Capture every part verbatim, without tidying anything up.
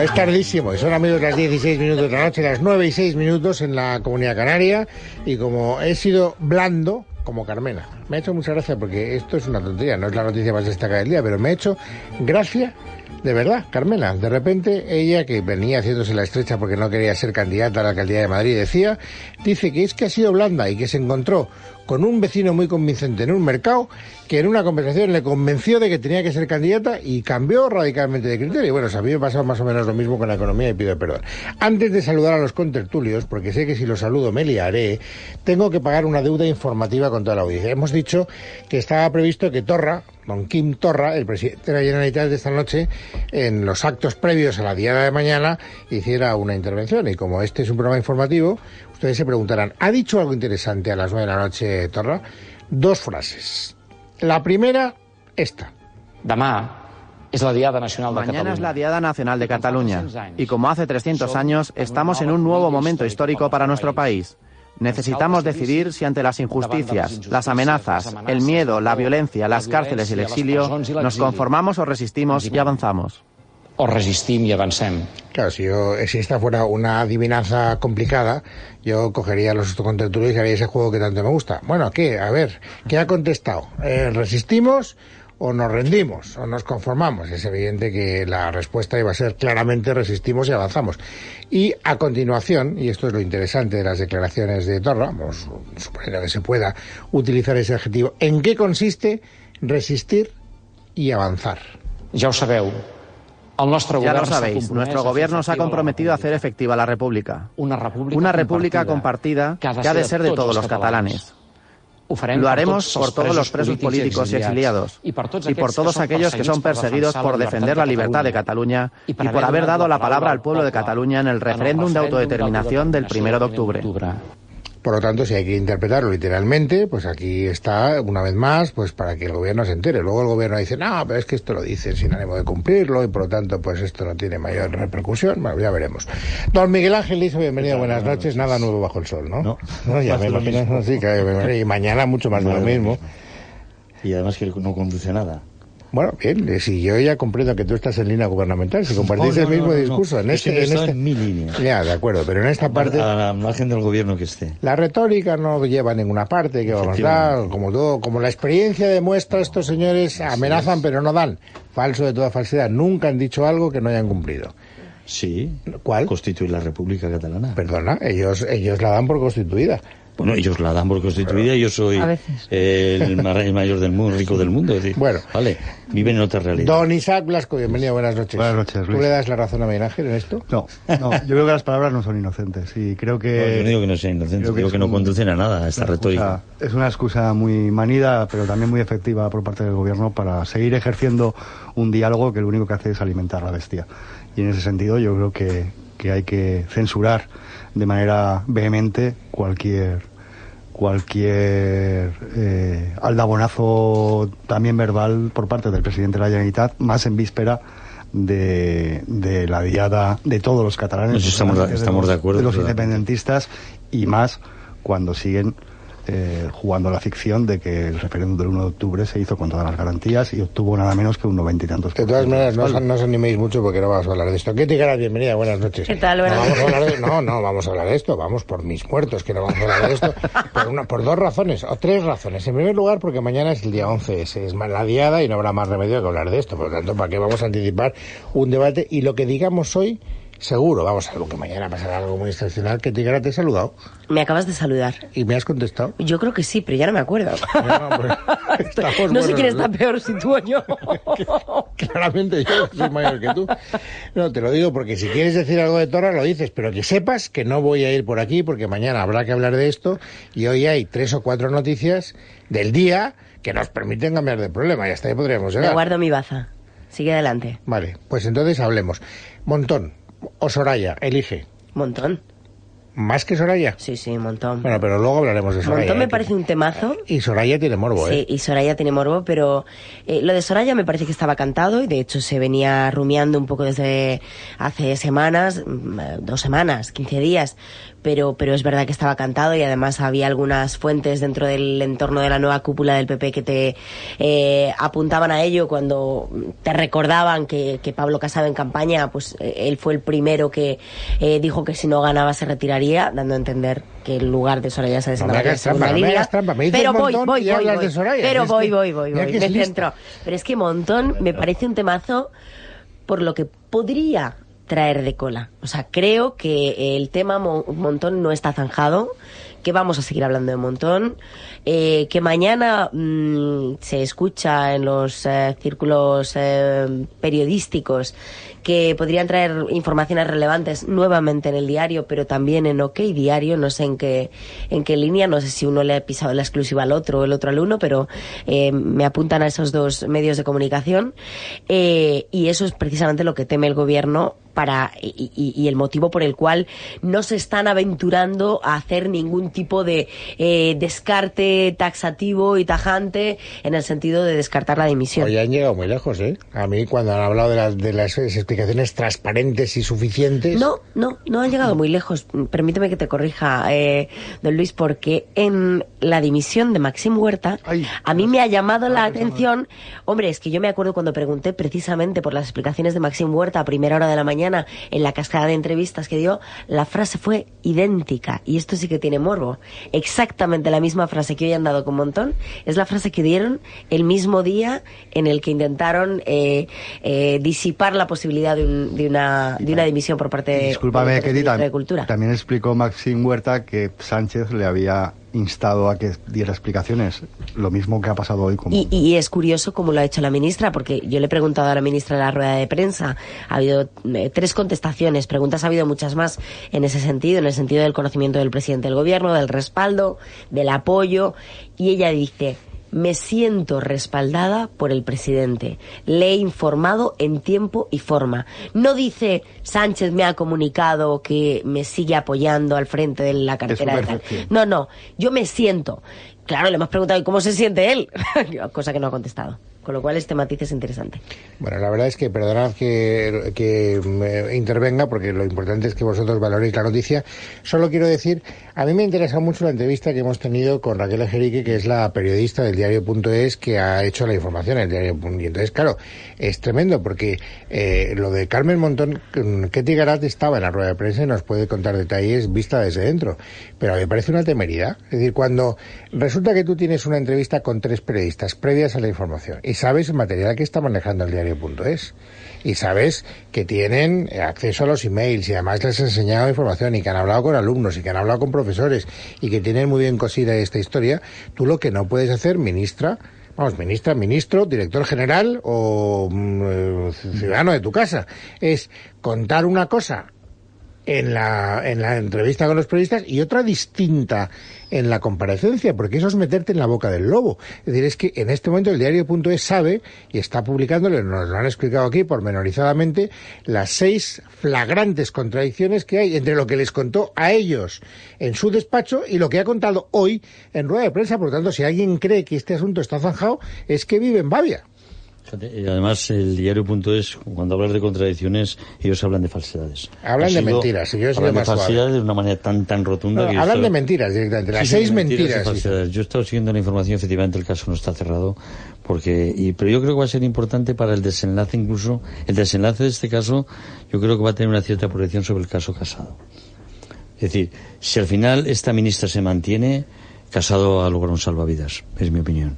Es tardísimo, y son amigos las dieciséis minutos de la noche, las nueve y seis minutos en la Comunidad Canaria, y como he sido blando, como Carmena, me ha hecho mucha gracia porque esto es una tontería, no es la noticia más destacada del día, pero me ha hecho gracia, de verdad, Carmena. De repente ella, que venía haciéndose la estrecha porque no quería ser candidata a la alcaldía de Madrid, decía, dice que es que ha sido blanda y que se encontró con un vecino muy convincente en un mercado que en una conversación le convenció de que tenía que ser candidata y cambió radicalmente de criterio. Y bueno, a mí me ha pasado más o menos lo mismo con la economía y pido perdón. Antes de saludar a los contertulios, porque sé que si los saludo me liaré, tengo que pagar una deuda informativa con toda la audiencia. Hemos dicho que estaba previsto que Torra, don Quim Torra, el presidente de la Generalitat de esta noche, en los actos previos a la diada de mañana, hiciera una intervención. Y como este es un programa informativo, ustedes se preguntarán, ¿ha dicho algo interesante a las nueve de la noche Torra? Dos frases. La primera, esta. Demà es la Diada Nacional de Cataluña. Mañana es la Diada Nacional de Cataluña. Y como hace trescientos años, estamos en un nuevo momento histórico para nuestro país. Necesitamos decidir si ante las injusticias, las amenazas, el miedo, la violencia, las cárceles y el exilio, nos conformamos o resistimos y avanzamos. O resistim i avancem. Claro, si, yo, si esta fuera una adivinanza complicada, yo cogería los contertulios y haría ese juego que tanto me gusta. Bueno, ¿qué? A ver, ¿qué ha contestado? Eh, ¿Resistimos o nos rendimos o nos conformamos? Es evidente que la respuesta iba a ser claramente resistimos y avanzamos. Y a continuación, y esto es lo interesante de las declaraciones de Torra, vamos, suponiendo que se pueda utilizar ese adjetivo, ¿en qué consiste resistir y avanzar? Ja ho sabeu. Ya lo sabéis, nuestro gobierno se ha comprometido a hacer efectiva la República. Una república, una república compartida que ha de ser de todos los catalanes. Lo haremos por todos los presos políticos y exiliados y por todos aquellos que son perseguidos por defender la libertad de Cataluña y por haber dado la palabra al pueblo de Cataluña en el referéndum de autodeterminación del primero de octubre. Por lo tanto, si hay que interpretarlo literalmente, pues aquí está, una vez más, pues para que el gobierno se entere. Luego el gobierno dice, no, pero es que esto lo dice sin ánimo de cumplirlo y por lo tanto, pues esto no tiene mayor repercusión. Bueno, ya veremos. Don Miguel Ángel Liso, bienvenido, buenas noches. Nada nuevo bajo el sol, ¿no? No, no ya me imagino, sí, que, y mañana mucho más de lo mismo. Y además que no conduce nada. Bueno, bien, si yo ya comprendo que tú estás en línea gubernamental, si compartís no, no, el mismo no, no, discurso no. en este, en, este... en mi línea. Ya, de acuerdo, pero en esta parte... A la margen del gobierno que esté. La retórica no lleva a ninguna parte, que vamos a dar, como todo, como la experiencia demuestra, estos señores amenazan sí. pero no dan. Falso de toda falsedad, nunca han dicho algo que no hayan cumplido. Sí. ¿Cuál? Constituir la República Catalana. Perdona, ellos, ellos la dan por constituida. Bueno, ellos la dan por constituida y yo soy eh, el mayor del mundo, rico del mundo. Es decir, bueno, vale, viven en otra realidad. Don Isaac Blasco, bienvenido, buenas noches. Buenas noches, Luis. ¿Tú le das la razón a Miguel Ángel en esto? No, no, yo creo que las palabras no son inocentes y creo que... No, yo no digo que no sean inocentes, digo que, que no un, conducen a nada, a esta retórica. Excusa, es una excusa muy manida, pero también muy efectiva por parte del gobierno para seguir ejerciendo un diálogo que lo único que hace es alimentar la bestia. Y en ese sentido yo creo que, que hay que censurar de manera vehemente cualquier... cualquier eh, aldabonazo también verbal por parte del presidente de la Generalitat, más en víspera de, de la diada de todos los catalanes, pues estamos, de, estamos de, de acuerdo, de los ¿verdad? Independentistas, y más cuando siguen eh, jugando la ficción de que el referéndum del uno de octubre se hizo con todas las garantías y obtuvo nada menos que un noventa y tantos por ciento. De todas maneras, no, no os animéis mucho porque no vamos a hablar de esto. ¿Qué te queda? Bienvenida, buenas noches. ¿Qué tal? Buenas no, vamos noches. a hablar de, no, no, vamos a hablar de esto. Vamos por mis muertos, que no vamos a hablar de esto. Por, una, por dos razones, o tres razones. En primer lugar, porque mañana es el día once, es, es la diada y no habrá más remedio que hablar de esto. Por lo tanto, ¿para qué vamos a anticipar un debate? Y lo que digamos hoy... Seguro, vamos, algo que mañana pasará algo muy excepcional. Que Tigara te he saludado. Me acabas de saludar. ¿Y me has contestado? Yo creo que sí, pero ya no me acuerdo. No, pues, no sé quién está peor, si tú o yo. Claramente yo soy mayor que tú. No, te lo digo porque si quieres decir algo de Torra lo dices, pero que sepas que no voy a ir por aquí porque mañana habrá que hablar de esto y hoy hay tres o cuatro noticias del día que nos permiten cambiar de problema y hasta ahí podríamos llegar. Me guardo mi baza. Sigue adelante. Vale, pues entonces hablemos. Montón. ¿O Soraya? Elige. Montón. ¿Más que Soraya? Sí, sí, un montón. Bueno, pero luego hablaremos de Soraya. Montón me ¿eh? parece un temazo. Y Soraya tiene morbo, ¿eh? Sí, y Soraya tiene morbo, pero eh, lo de Soraya me parece que estaba cantado y de hecho se venía rumiando un poco desde hace semanas, dos semanas, quince días, pero, pero es verdad que estaba cantado, y además había algunas fuentes dentro del entorno de la nueva cúpula del P P que te eh, apuntaban a ello cuando te recordaban que, que Pablo Casado en campaña, pues eh, él fue el primero que eh, dijo que si no ganaba se retiraría, dando a entender que el lugar de Soraya Sáenz de Santa es segunda línea. Pero voy, voy, voy, voy. Pero voy, voy, voy, voy. Me centro. Pero es que Montón me parece un temazo por lo que podría traer de cola. O sea, creo que el tema Montón no está zanjado, que vamos a seguir hablando de Montón, eh, que mañana mmm, se escucha en los eh, círculos eh, periodísticos que podrían traer informaciones relevantes nuevamente en el diario, pero también en OK Diario, no sé en qué en qué línea, no sé si uno le ha pisado la exclusiva al otro o el otro al uno, pero eh, me apuntan a esos dos medios de comunicación, eh, y eso es precisamente lo que teme el gobierno para y, y, y el motivo por el cual no se están aventurando a hacer ningún tipo de eh, descarte taxativo y tajante en el sentido de descartar la dimisión. Oye, han llegado muy lejos, ¿eh? A mí cuando han hablado de las, de las explicaciones transparentes y suficientes... No, no, no han llegado muy lejos. Permíteme que te corrija, eh, don Luis, porque en la dimisión de Maxim Huerta, Ay, a mí me ha llamado la atención... Hombre, es que yo me acuerdo cuando pregunté precisamente por las explicaciones de Maxim Huerta a primera hora de la mañana en la cascada de entrevistas que dio, la frase fue idéntica, y esto sí que tiene morbo. Exactamente la misma frase que hoy han dado con Montón es la frase que dieron el mismo día en el que intentaron eh, eh, disipar la posibilidad de, un, de, una, de una dimisión por parte de, Discúlpame, de, Ketty, de Cultura. También explicó Maxim Huerta que Sánchez le había instado a que diera explicaciones, lo mismo que ha pasado hoy con... Y, y es curioso cómo lo ha hecho la ministra, porque yo le he preguntado a la ministra en la rueda de prensa, ha habido eh, tres contestaciones, preguntas ha habido muchas más en ese sentido, en el sentido del conocimiento del presidente del gobierno, del respaldo, del apoyo, y ella dice: me siento respaldada por el presidente. Le he informado en tiempo y forma. No dice Sánchez me ha comunicado que me sigue apoyando al frente de la cartera de tal. No, no. Yo me siento. Claro, le hemos preguntado ¿y cómo se siente él? Cosa que no ha contestado. Con lo cual este matiz es interesante. Bueno, la verdad es que perdonad que, que me intervenga, porque lo importante es que vosotros valoréis la noticia. Solo quiero decir, a mí me interesa mucho la entrevista que hemos tenido con Raquel Ejerique, que es la periodista del diario punto es que ha hecho la información en el diario. Y entonces, claro, es tremendo, porque eh, lo de Carmen Montón, Ketty Garat estaba en la rueda de prensa y nos puede contar detalles vista desde dentro. Pero a mí me parece una temeridad. Es decir, cuando resulta que tú tienes una entrevista con tres periodistas previas a la información, y sabes el material que está manejando el diario punto es, y sabes que tienen acceso a los emails, y además les has enseñado información, y que han hablado con alumnos, y que han hablado con profesores, y que tienen muy bien cosida esta historia, tú lo que no puedes hacer, ministra, vamos, ministra, ministro, director general o um, ciudadano de tu casa, es contar una cosa en la, en la entrevista con los periodistas y otra distinta en la comparecencia, porque eso es meterte en la boca del lobo. Es decir, es que en este momento el diario punto es sabe, y está publicándolo, nos lo han explicado aquí pormenorizadamente, las seis flagrantes contradicciones que hay entre lo que les contó a ellos en su despacho y lo que ha contado hoy en rueda de prensa. Por lo tanto, si alguien cree que este asunto está zanjado, es que vive en Bavia. Además, el diario punto es, cuando hablas de contradicciones, ellos hablan de falsedades. Hablan de mentiras. Yo hablan de falsedades de una manera tan tan rotunda. No, que hablan estado... de mentiras directamente. Las sí, seis sí, mentiras. mentiras sí. Yo he estado siguiendo la información, efectivamente el caso no está cerrado, porque y pero yo creo que va a ser importante para el desenlace, incluso el desenlace de este caso, yo creo que va a tener una cierta proyección sobre el caso Casado. Es decir, si al final esta ministra se mantiene, Casado ha logrado un salvavidas, es mi opinión.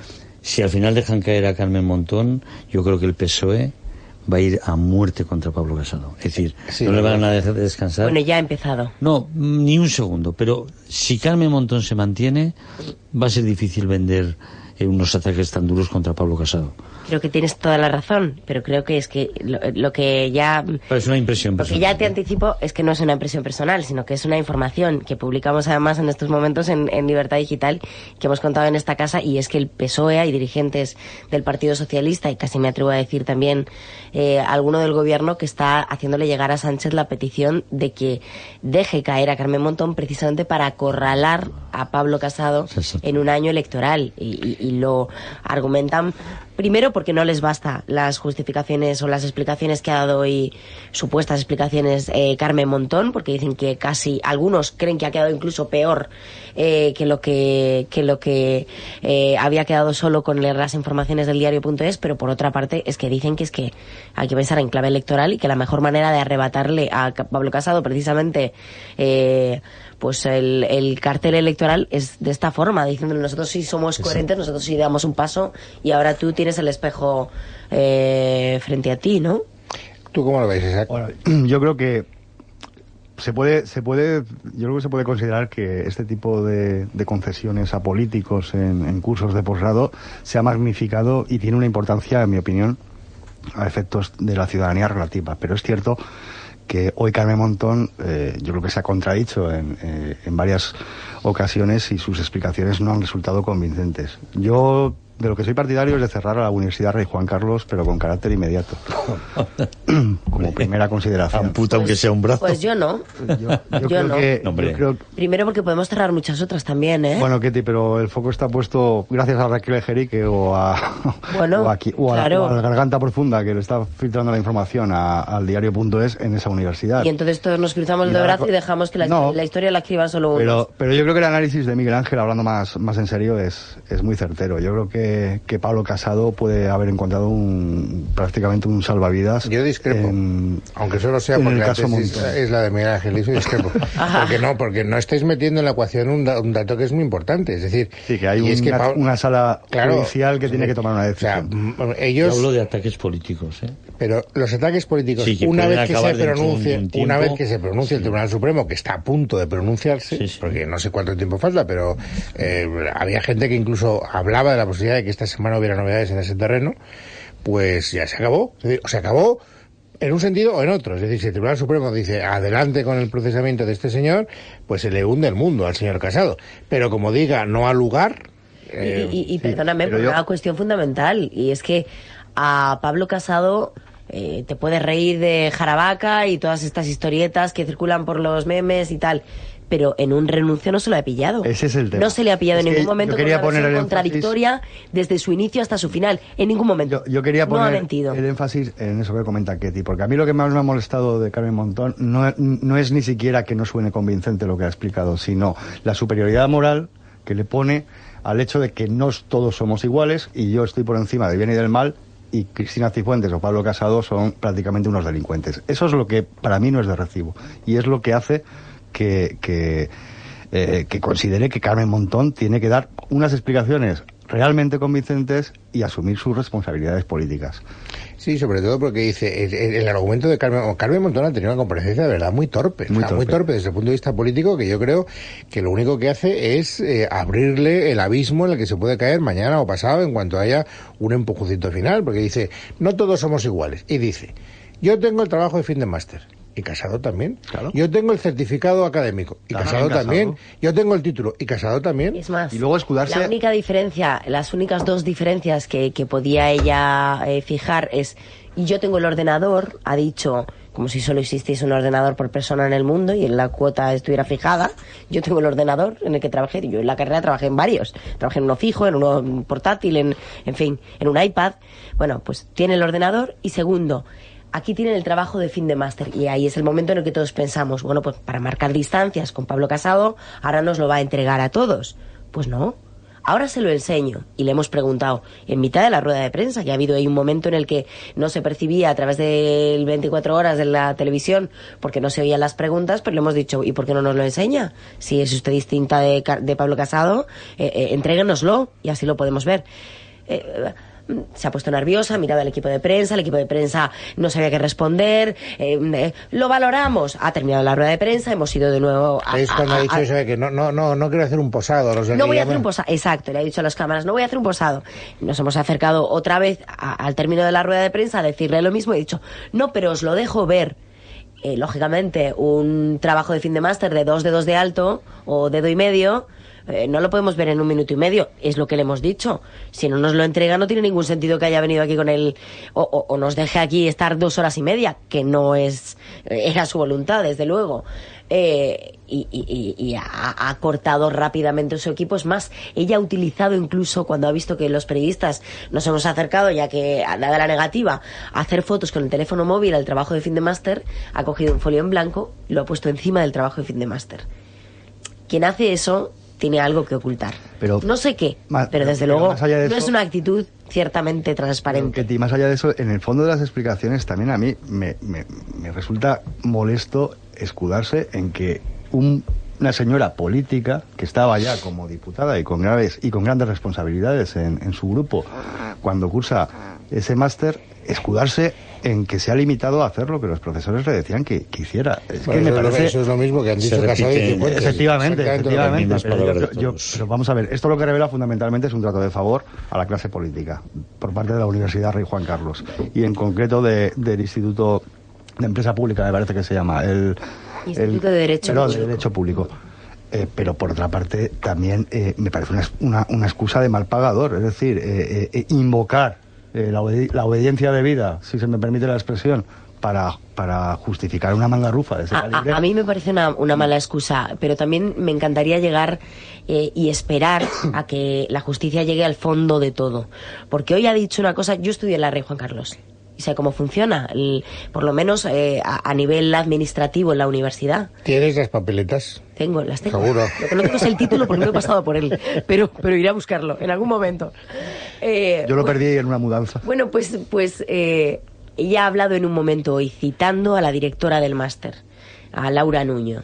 Si al final dejan caer a Carmen Montón, yo creo que el P S O E va a ir a muerte contra Pablo Casado. Es decir, sí, no le van a dejar de descansar. Bueno, ya ha empezado. No, ni un segundo. Pero si Carmen Montón se mantiene, va a ser difícil vender eh, unos ataques tan duros contra Pablo Casado. Creo que tienes toda la razón, pero creo que es que lo, lo que ya... Pero es una impresión personal. Lo que ya te anticipo es que no es una impresión personal, sino que es una información que publicamos además en estos momentos en, en Libertad Digital, que hemos contado en esta casa, y es que el P S O E y dirigentes del Partido Socialista, y casi me atrevo a decir también eh, alguno del gobierno, que está haciéndole llegar a Sánchez la petición de que deje caer a Carmen Montón precisamente para acorralar a Pablo Casado en un año electoral, y, y, y lo argumentan Primero porque no les basta las justificaciones o las explicaciones que ha dado hoy, supuestas explicaciones, eh, Carmen Montón, porque dicen que casi, algunos creen que ha quedado incluso peor eh, que lo que, que, lo que eh, había quedado solo con leer las informaciones del diario punto es, pero por otra parte es que dicen que es que hay que pensar en clave electoral y que la mejor manera de arrebatarle a Pablo Casado precisamente eh, pues el, el cartel electoral es de esta forma, diciéndole nosotros sí somos coherentes, nosotros sí damos un paso y ahora tú tienes el espejo eh, frente a ti, ¿no? ¿Tú cómo lo ves, Isaac? Bueno, yo creo que se puede, se puede, yo creo que se puede considerar que este tipo de, de concesiones a políticos en, en cursos de posgrado se ha magnificado y tiene una importancia, en mi opinión, a efectos de la ciudadanía relativa. Pero es cierto que hoy Carmen Montón, eh, yo creo que se ha contradicho en, eh, en varias ocasiones y sus explicaciones no han resultado convincentes. Yo de lo que soy partidario es de cerrar a la Universidad Rey Juan Carlos, pero con carácter inmediato. Como primera consideración. Amputa aunque sea un brazo. Pues yo no. Yo, yo yo creo no. que, no yo creo, Primero porque podemos cerrar muchas otras también, ¿eh? Bueno, Ketty, pero el foco está puesto gracias a Raquel Ejerique o a, bueno, o, aquí, o, a claro. la, o a la Garganta Profunda, que le está filtrando la información a, al diario punto es en esa universidad. Y entonces todos nos cruzamos el de brazo y dejamos que la, no, la historia la escriban solo unos. Pero, pero yo creo que el análisis de Miguel Ángel, hablando más, más en serio, es, es muy certero. Yo creo que, que Pablo Casado puede haber encontrado un, prácticamente un salvavidas. Yo discrepo, en, aunque solo sea porque la tesis es la de Miguel Ángel, eso discrepo. Porque no, porque no estáis metiendo en la ecuación un, da, un dato que es muy importante, es decir... Sí, que hay un, es que una, Pablo, una sala claro, judicial que tiene que tomar una decisión. O sea, ellos... Yo hablo de ataques políticos, ¿eh? Pero los ataques políticos, sí, que una vez que se pronuncie, un, un una vez que se pronuncie sí. el Tribunal Supremo, que está a punto de pronunciarse, sí, sí. porque no sé cuánto tiempo falta, pero eh, había gente que incluso hablaba de la posibilidad de que esta semana hubiera novedades en ese terreno, pues ya se acabó. Es decir, o se acabó en un sentido o en otro. Es decir, si el Tribunal Supremo dice adelante con el procesamiento de este señor, pues se le hunde el mundo al señor Casado. Pero como diga, no ha lugar... Eh, y, y, y perdóname, por yo... una cuestión fundamental, y es que a Pablo Casado... Eh, te puedes reír de Jaravaca y todas estas historietas que circulan por los memes y tal, pero en un renuncio no se lo ha pillado. Ese es el tema. No se le ha pillado es en ningún momento con una versión contradictoria énfasis... desde su inicio hasta su final. En ningún momento. Yo, yo quería poner no ha mentido. el énfasis en eso que comenta Ketty, porque a mí lo que más me ha molestado de Carmen Montón no, no es ni siquiera que no suene convincente lo que ha explicado, sino la superioridad moral que le pone al hecho de que no todos somos iguales y yo estoy por encima del bien y del mal, y Cristina Cifuentes o Pablo Casado son prácticamente unos delincuentes. Eso es lo que para mí no es de recibo. Y es lo que hace que, que, eh, que considere que Carmen Montón tiene que dar unas explicaciones realmente convincentes y asumir sus responsabilidades políticas. Sí, sobre todo porque dice, el, el, el argumento de Carmen, Carmen Montón ha tenido una comparecencia de verdad muy torpe, muy, o sea, torpe. muy torpe desde el punto de vista político, que yo creo que lo único que hace es eh, abrirle el abismo en el que se puede caer mañana o pasado en cuanto haya un empujoncito final, porque dice, no todos somos iguales, y dice, yo tengo el trabajo de fin de máster. Y Casado también. Claro. Yo tengo el certificado académico. Y claro, Casado también. Yo tengo el título. Y Casado también. Es más, y luego escudarse... la única diferencia, las únicas dos diferencias que, que podía ella eh, fijar es, y yo tengo el ordenador, ha dicho, como si solo existiese un ordenador por persona en el mundo y en la cuota estuviera fijada. Yo tengo el ordenador en el que trabajé. Yo en la carrera trabajé en varios. Trabajé en uno fijo, en uno portátil, en, en fin, en un iPad. Bueno, pues tiene el ordenador. Y segundo, aquí tienen el trabajo de fin de máster y ahí es el momento en el que todos pensamos, bueno, pues para marcar distancias con Pablo Casado, ahora nos lo va a entregar a todos. Pues no, ahora se lo enseño y le hemos preguntado en mitad de la rueda de prensa, que ha habido ahí un momento en el que no se percibía a través del veinticuatro horas de la televisión porque no se oían las preguntas, pero le hemos dicho, ¿y por qué no nos lo enseña? Si es usted distinta de, de Pablo Casado, eh, eh, entréguenoslo y así lo podemos ver. Eh, se ha puesto nerviosa, ha mirado al equipo de prensa, el equipo de prensa no sabía qué responder, eh, eh, lo valoramos, ha terminado la rueda de prensa, hemos ido de nuevo a... Es cuando a, ha dicho a, eso de que no, no, no, no quiero hacer un posado. No, sé no voy a hacer un posado, exacto, le ha dicho a las cámaras, no voy a hacer un posado. Nos hemos acercado otra vez a, al término de la rueda de prensa a decirle lo mismo, he dicho, no, pero os lo dejo ver. Eh, lógicamente, un trabajo de fin de máster de dos dedos de alto o dedo y medio, Eh, no lo podemos ver en un minuto y medio, es lo que le hemos dicho. Si no nos lo entrega, no tiene ningún sentido que haya venido aquí con él o, o, o nos deje aquí estar dos horas y media, que no es era su voluntad, desde luego. Eh, y, y, y ha, ha cortado rápidamente su equipo. Es más, ella ha utilizado incluso, cuando ha visto que los periodistas nos hemos acercado, ya que dada la negativa, a hacer fotos con el teléfono móvil al trabajo de fin de máster, ha cogido un folio en blanco y lo ha puesto encima del trabajo de fin de máster. Quien hace eso tiene algo que ocultar. Pero, no sé qué, más, pero desde pero luego de no eso, es una actitud ciertamente transparente. Que, más allá de eso, en el fondo de las explicaciones también a mí me, me, me resulta molesto escudarse en que un, una señora política que estaba ya como diputada y con graves y con grandes responsabilidades en, en su grupo cuando cursa ese máster, escudarse en que se ha limitado a hacer lo que los profesores le decían que, que hiciera. Es bueno, que me eso, parece... eso es lo mismo que han dicho Casado y Cifuentes. Efectivamente, efectivamente. Pero, yo, yo, pero vamos a ver, esto lo que revela fundamentalmente es un trato de favor a la clase política por parte de la Universidad Rey Juan Carlos y en concreto de, del Instituto de Empresa Pública, me parece que se llama. El, Instituto el, de Derecho pero, Público. de Derecho Público. Eh, pero por otra parte también eh, me parece una, una, una excusa de mal pagador, es decir, eh, eh, invocar Eh, la, obedi la obediencia debida, si se me permite la expresión, para, para justificar una mangarrufa de ese a, calibre. A, a mí me parece una, una mala excusa, pero también me encantaría llegar eh, y esperar a que la justicia llegue al fondo de todo. Porque hoy ha dicho una cosa, yo estudié en la Rey Juan Carlos y sé cómo funciona, el, por lo menos eh, a, a nivel administrativo en la universidad. ¿Tienes las papeletas? Tengo, las tengo. Seguro. Lo que no tengo es el título porque no he pasado por él, pero, pero iré a buscarlo en algún momento. Eh, Yo lo perdí en una mudanza. Bueno, pues, pues eh, ella ha hablado en un momento hoy, citando a la directora del máster, a Laura Nuño.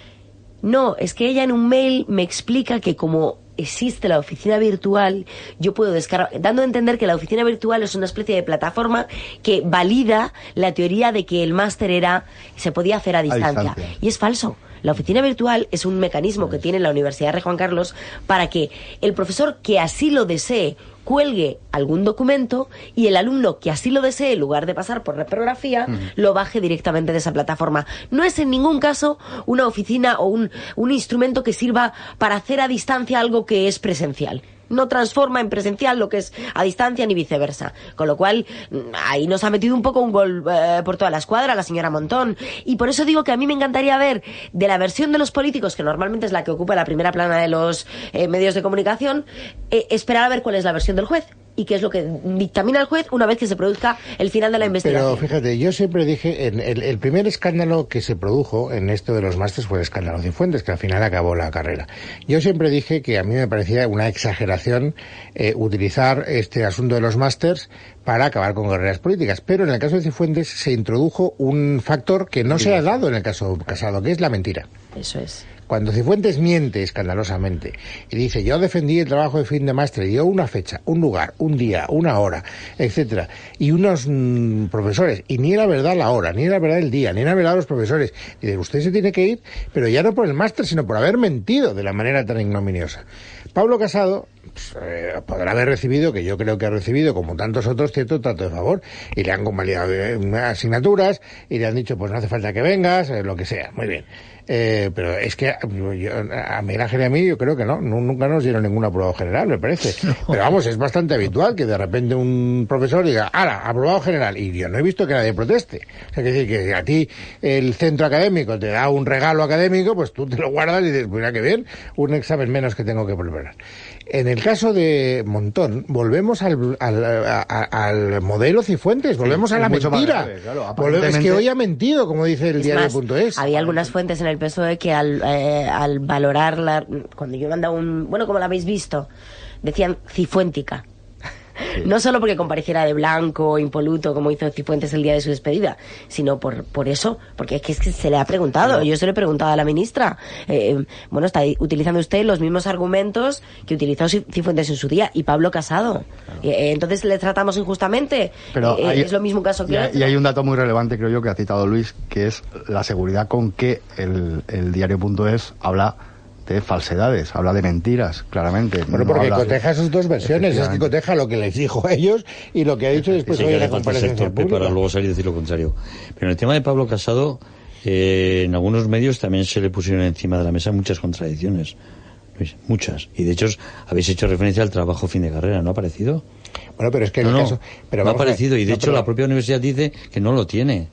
No, es que ella en un mail me explica que como existe la oficina virtual, yo puedo descargar, dando a entender que la oficina virtual es una especie de plataforma que valida la teoría de que el máster era, se podía hacer a distancia. a distancia. Y es falso. La oficina virtual es un mecanismo que tiene la Universidad Rey Juan Carlos para que el profesor que así lo desee cuelgue algún documento y el alumno que así lo desee, en lugar de pasar por reprografía, uh-huh. lo baje directamente de esa plataforma. No es en ningún caso una oficina o un, un instrumento que sirva para hacer a distancia algo que es presencial. No transforma en presencial lo que es a distancia ni viceversa. Con lo cual, ahí nos ha metido un poco un gol eh, por toda la escuadra la señora Montón. Y por eso digo que a mí me encantaría ver de la versión de los políticos, que normalmente es la que ocupa la primera plana de los eh, medios de comunicación, eh, esperar a ver cuál es la versión del juez y qué es lo que dictamina el juez una vez que se produzca el final de la investigación. Pero fíjate, yo siempre dije, en el, el primer escándalo que se produjo en esto de los másteres fue el escándalo Cifuentes, que al final acabó la carrera. Yo siempre dije que a mí me parecía una exageración eh, utilizar este asunto de los másters para acabar con carreras políticas, pero en el caso de Cifuentes se introdujo un factor que no sí. se ha dado en el caso Casado, que es la mentira. Eso es. Cuando Cifuentes miente escandalosamente y dice yo defendí el trabajo de fin de máster y dio una fecha, un lugar, un día, una hora, etcétera, y unos mmm, profesores, y ni era verdad la hora, ni era verdad el día, ni era verdad los profesores, y de usted se tiene que ir, pero ya no por el máster, sino por haber mentido de la manera tan ignominiosa. Pablo Casado pues, eh, podrá haber recibido, que yo creo que ha recibido, como tantos otros, cierto trato de favor, y le han convalidado eh, asignaturas, y le han dicho, pues no hace falta que vengas, eh, lo que sea, muy bien. Eh, pero es que yo, a Miguel Ángel y a mí yo creo que no, no, nunca nos dieron ningún aprobado general, me parece. No. Pero vamos, es bastante habitual que de repente un profesor diga, ¡hala, aprobado general! Y yo no he visto que nadie proteste. O sea, que decir que a ti el centro académico te da un regalo académico, pues tú te lo guardas y dices, mira qué bien, un examen menos que tengo que preparar. En el caso de Montón, volvemos al, al, a, al modelo Cifuentes, volvemos sí, a la mentira. Grave, claro, aparentemente... Es que hoy ha mentido, como dice el diario.es. Había algunas fuentes en el P S O E que al, eh, al valorar la, cuando yo he mandado un, bueno, como lo habéis visto, decían cifuéntica. Sí. No solo porque compareciera de blanco, impoluto, como hizo Cifuentes el día de su despedida, sino por por eso, porque es que, es que se le ha preguntado, no. yo se lo he preguntado a la ministra. Eh, bueno, está utilizando usted los mismos argumentos que utilizó Cifuentes en su día y Pablo Casado. Claro. Eh, entonces le tratamos injustamente. Pero eh, hay, es lo mismo caso que y, otro. Y hay un dato muy relevante, creo yo, que ha citado Luis, que es la seguridad con que el, el diario.es habla de falsedades, habla de mentiras, claramente. Bueno, porque no coteja sus dos versiones, es que coteja lo que les dijo a ellos y lo que ha dicho después sí, hoy en la comparecencia pública. Para luego salir y decir lo contrario. Pero en el tema de Pablo Casado, eh, en algunos medios también se le pusieron encima de la mesa muchas contradicciones. Muchas. Y de hecho habéis hecho referencia al trabajo fin de carrera, ¿no ha parecido? Bueno, pero es que en no, el no, caso... Pero no ha vamos parecido. a... Y de no, hecho pero... la propia universidad dice que no lo tiene.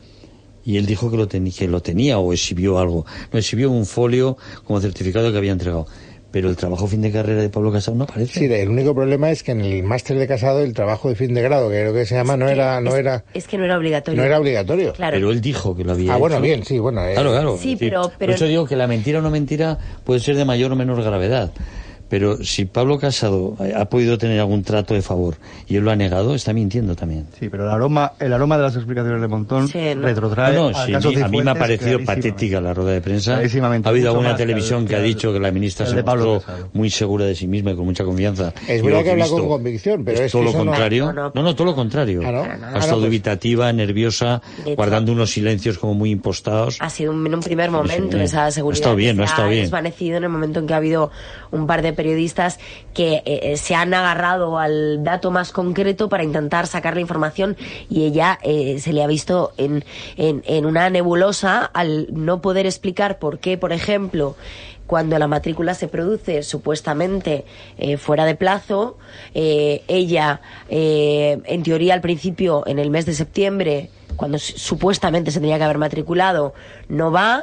Y él dijo que lo, ten... que lo tenía o exhibió algo. No, exhibió un folio como certificado que había entregado. Pero el trabajo fin de carrera de Pablo Casado no aparece. Sí, el único problema es que en el máster de Casado el trabajo de fin de grado, que creo que se llama, es no que, era... no es, era es que no era obligatorio. No era obligatorio. Claro. Pero él dijo que lo había Ah, hecho. bueno, bien, sí, bueno. Eh... Claro, claro. Sí, es decir, pero, pero... Por eso digo que la mentira o no mentira puede ser de mayor o menor gravedad. Pero si Pablo Casado ha podido tener algún trato de favor y él lo ha negado, está mintiendo también. Sí, pero el aroma, el aroma de las explicaciones de Montón sí, no. retrotrae no, no, al sí, caso a mí me ha parecido patética la rueda de prensa. Ha habido alguna televisión que, que ha dicho que la ministra se mostró muy segura de sí misma y con mucha confianza. Es verdad que habla con convicción, pero es, es todo lo contrario. No, no, no, no, todo lo contrario. ¿Ah, no? Ha estado dubitativa, nerviosa, guardando unos silencios como muy impostados. Ha sido un, en un primer momento sí, esa seguridad. Ha estado bien, no ha estado bien. Ha desvanecido en el momento en que ha habido un par de periodistas que eh, se han agarrado al dato más concreto para intentar sacar la información y ella eh, se le ha visto en, en, en una nebulosa al no poder explicar por qué, por ejemplo, cuando la matrícula se produce supuestamente eh, fuera de plazo, eh, ella, eh, en teoría al principio, en el mes de septiembre, cuando supuestamente se tenía que haber matriculado, no va.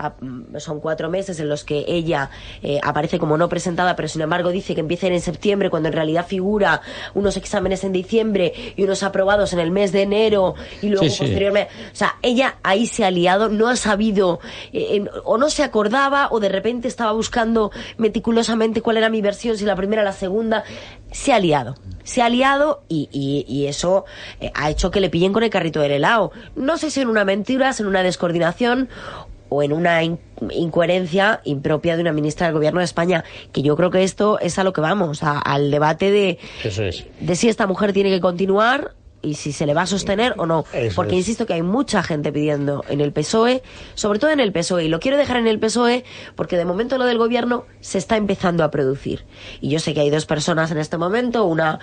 Son cuatro meses en los que ella eh, aparece como no presentada, pero sin embargo dice que empiecen en septiembre, cuando en realidad figura unos exámenes en diciembre y unos aprobados en el mes de enero y luego sí, posteriormente sí. O sea, ella ahí se ha liado, no ha sabido eh, en, o no se acordaba o de repente estaba buscando meticulosamente cuál era mi versión, si la primera o la segunda. Se ha liado, se ha liado y, y, y eso eh, ha hecho que le pillen con el carrito del helado. No sé si en una mentira, si en una descoordinación o en una in- incoherencia impropia de una ministra del Gobierno de España, que yo creo que esto es a lo que vamos, a, al debate de, Eso es. de si esta mujer tiene que continuar y si se le va a sostener o no. Eso Porque es. insisto que hay mucha gente pidiendo en el P S O E, sobre todo en el P S O E, y lo quiero dejar en el P S O E porque de momento lo del gobierno se está empezando a producir. Y yo sé que hay dos personas en este momento, una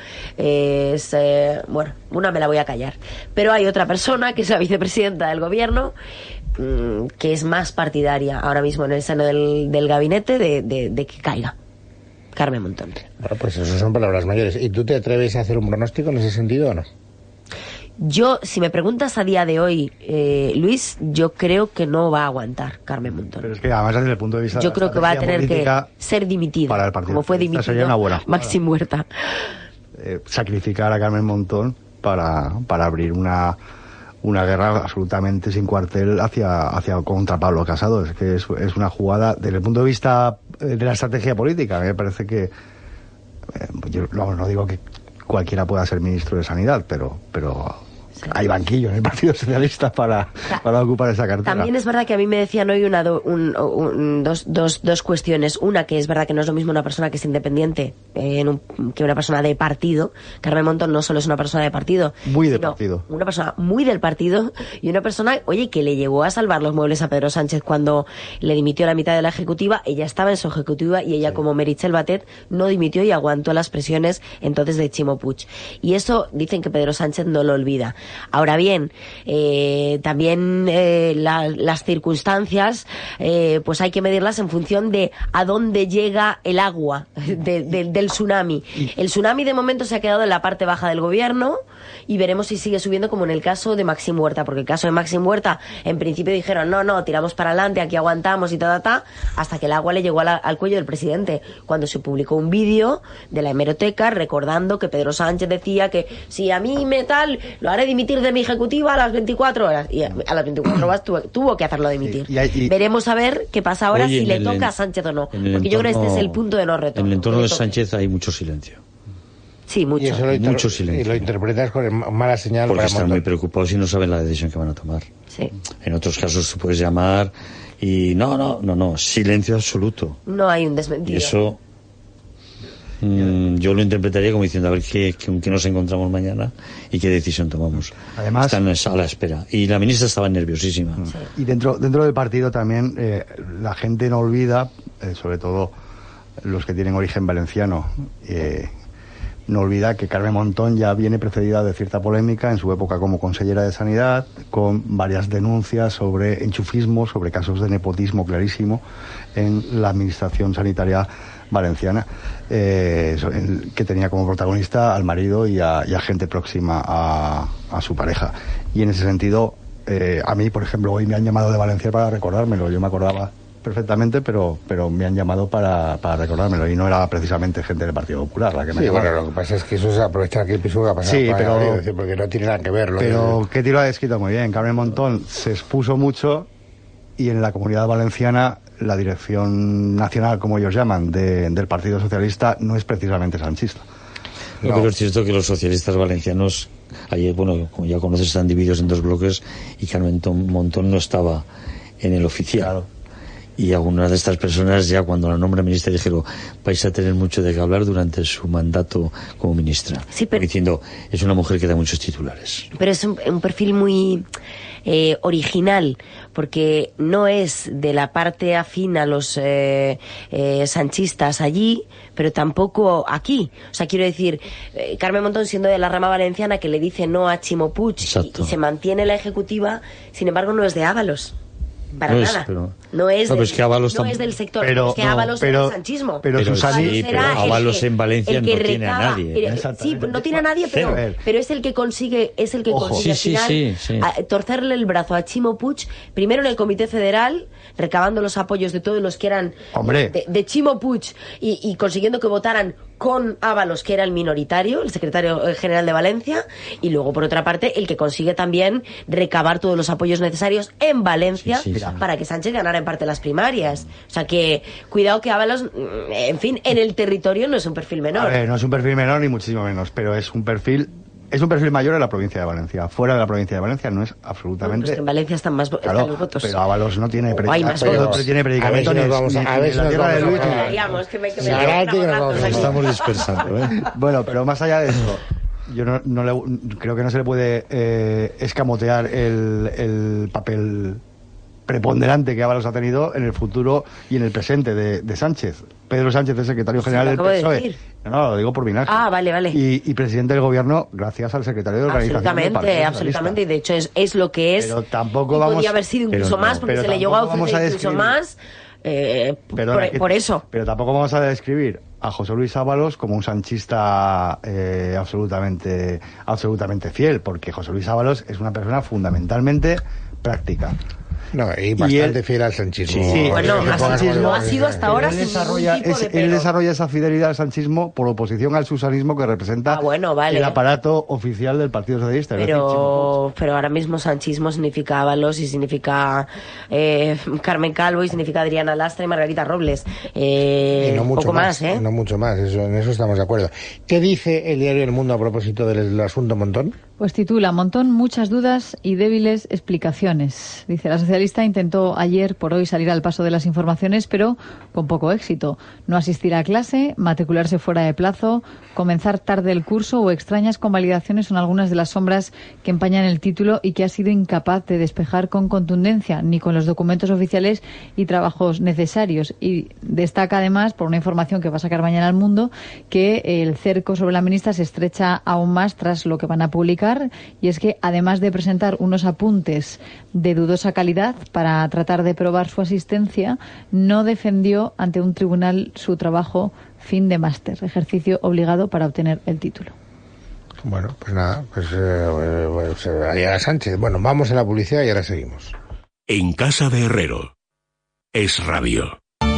es, eh, bueno, una me la voy a callar, pero hay otra persona que es la vicepresidenta del gobierno, que es más partidaria ahora mismo en el seno del, del gabinete de, de, de que caiga Carmen Montón. Bueno, pues eso son palabras mayores. ¿Y tú te atreves a hacer un pronóstico en ese sentido o no? Yo, si me preguntas a día de hoy, eh, Luis, yo creo que no va a aguantar Carmen Montón. Pero es que además desde el punto de vista yo de creo que va a tener que ser dimitida, para el partido, como fue dimitido sería una buena Maxim Huerta. Eh, sacrificar a Carmen Montón para, para abrir una una guerra absolutamente sin cuartel hacia hacia contra Pablo Casado. Es que es, es una jugada desde el punto de vista de la estrategia política. A mí me parece que eh, yo no, no digo que cualquiera pueda ser ministro de Sanidad, pero pero sí. Hay banquillo en el Partido Socialista para, para ocupar esa cartera. También es verdad que a mí me decían hoy una do, un, un, dos, dos, dos cuestiones. Una, que es verdad que no es lo mismo una persona que es independiente eh, en un, que una persona de partido. Carmen Montón no solo es una persona de partido. Muy de partido. Una persona muy del partido y una persona, oye, que le llegó a salvar los muebles a Pedro Sánchez cuando le dimitió la mitad de la ejecutiva. Ella estaba en su ejecutiva y ella, sí, como Meritxell Batet, no dimitió y aguantó las presiones entonces de Ximo Puig. Y eso dicen que Pedro Sánchez no lo olvida. Ahora bien, eh, también eh, la, las circunstancias, eh, pues hay que medirlas en función de a dónde llega el agua de, de, del tsunami. El tsunami de momento se ha quedado en la parte baja del gobierno y veremos si sigue subiendo, como en el caso de Maxim Huerta, porque el caso de Maxim Huerta, en principio dijeron, no, no, tiramos para adelante, aquí aguantamos y ta, ta, ta, hasta que el agua le llegó a la, al cuello del presidente, cuando se publicó un vídeo de la hemeroteca recordando que Pedro Sánchez decía que si a mí me tal, lo haré dimitir de mi ejecutiva a las veinticuatro horas, y a, a las veinticuatro horas tuvo, tuvo que hacerlo dimitir. Sí, y hay, y... Veremos a ver qué pasa ahora, oye, si le toca en, a Sánchez o no, porque entorno, yo creo que este es el punto de no retorno. En el entorno de Sánchez hay mucho silencio. Sí, mucho. Y eso lo mucho silencio. Y lo interpretas con mala señal. Porque para están Montón. muy preocupados y no saben la decisión que van a tomar. Sí. En otros casos tú puedes llamar y no, no, no, no, silencio absoluto. No hay un desmentido. Y eso mmm, yo lo interpretaría como diciendo a ver qué, qué, qué nos encontramos mañana y qué decisión tomamos. Además, están a la espera. Y la ministra estaba nerviosísima. Sí. Y dentro dentro del partido también eh, la gente no olvida, eh, sobre todo los que tienen origen valenciano, eh, no olvida que Carmen Montón ya viene precedida de cierta polémica en su época como consellera de Sanidad, con varias denuncias sobre enchufismo, sobre casos de nepotismo clarísimo en la administración sanitaria valenciana, eh, que tenía como protagonista al marido y a, y a gente próxima a, a su pareja. Y en ese sentido, eh, a mí, por ejemplo, hoy me han llamado de Valencia para recordármelo. Yo me acordaba perfectamente, pero pero me han llamado para, para recordármelo, y no era precisamente gente del Partido Popular la que me sí, llamaba. Bueno, lo que pasa es que eso se aprovecha aquí el piso que ha pasado. Sí, pero, decir, porque no tiene nada que ver. Lo pero que... que Tiro ha descrito muy bien. Carmen Montón se expuso mucho, y en la Comunidad Valenciana la dirección nacional, como ellos llaman, de, del Partido Socialista no es precisamente sanchista. No, no. Pero es cierto que los socialistas valencianos, ayer, bueno, como ya conoces, están divididos en dos bloques, y Carmen Montón no estaba en el oficial. Claro. Y algunas de estas personas, ya cuando la nombra ministra, dijeron: vais a tener mucho de qué hablar durante su mandato como ministra. Sí, pero... Diciendo, es una mujer que da muchos titulares. Pero es un, un perfil muy eh, original, porque no es de la parte afín a los eh, eh, sanchistas allí, pero tampoco aquí. O sea, quiero decir, eh, Carmen Montón, siendo de la rama valenciana, que le dice no a Chimo Puig y, y se mantiene la ejecutiva, sin embargo no es de Ábalos. Para no nada. Es, pero... No es, no, del, es, que no tam... es del sector, pero, es que Ábalos no, pero, es del sanchismo. Pero, pero Susani, sí, pero Ábalos en Valencia no recaba, tiene a nadie. ¿eh? Sí, no tiene a nadie, pero, pero es el que consigue, es el que Ojo. consigue sí, al final sí, sí, sí. A, torcerle el brazo a Chimo Puig, primero en el Comité Federal, recabando los apoyos de todos los que eran de, de Chimo Puig y, y consiguiendo que votaran con Ábalos, que era el minoritario, el secretario general de Valencia, y luego, por otra parte, el que consigue también recabar todos los apoyos necesarios en Valencia sí, sí, sí. para que Sánchez ganara en parte las primarias. O sea que, cuidado que Ábalos, en fin, en el territorio no es un perfil menor. A ver, no es un perfil menor ni muchísimo menos, pero es un perfil... Es un perfil mayor en la provincia de Valencia. Fuera de la provincia de Valencia no es absolutamente... Bueno, pues que en Valencia están más claro, están los votos. Pero Ábalos no tiene predicamento. No tiene predicamento. A ver si nos vamos a... Estamos dispersando, ¿eh? Bueno, pero más allá de eso, yo no, no le, creo que no se le puede eh, escamotear el, el papel preponderante que Ábalos ha tenido en el futuro y en el presente de, de Sánchez. Pedro Sánchez es secretario general del P S O E. De no, no, lo digo por Vinaje. Ah, vale, vale. Y, y presidente del gobierno gracias al secretario de organización. Absolutamente, absolutamente. Y de hecho es, es lo que es. Pero tampoco y vamos... podría haber sido incluso pero, más, porque se le llegó a ofrecer incluso más. Eh, Perdona, por, que, por eso. Pero tampoco vamos a describir a José Luis Ábalos como un sanchista eh, absolutamente, absolutamente fiel, porque José Luis Ábalos es una persona fundamentalmente práctica. No, y bastante y él, fiel al sanchismo. Sí, sí. Bueno, al sanchismo ha sido hasta ahora. Él desarrolla, es, de él desarrolla esa fidelidad al sanchismo por oposición al susanismo que representa ah, bueno, vale. el aparato oficial del Partido Socialista. Pero, decir, pero ahora mismo sanchismo significa Ábalos y significa eh, Carmen Calvo y significa Adriana Lastra y Margarita Robles. Eh, y no mucho poco más, más, ¿eh? No mucho más, eso, en eso estamos de acuerdo. ¿Qué dice el diario El Mundo a propósito del, del asunto Montón? Pues titula: Montón, muchas dudas y débiles explicaciones. Dice, la socialista intentó ayer por hoy salir al paso de las informaciones, pero con poco éxito. No asistir a clase, matricularse fuera de plazo, comenzar tarde el curso o extrañas convalidaciones son algunas de las sombras que empañan el título y que ha sido incapaz de despejar con contundencia, ni con los documentos oficiales y trabajos necesarios. Y destaca además, por una información que va a sacar mañana al Mundo, que el cerco sobre la ministra se estrecha aún más tras lo que van a publicar. Y es que, además de presentar unos apuntes de dudosa calidad para tratar de probar su asistencia, no defendió ante un tribunal su trabajo fin de máster, ejercicio obligado para obtener el título. Bueno, pues nada, pues eh, pues, allá Sánchez. Bueno, vamos a la publicidad y ahora seguimos. En casa de Herrero, Es Radio.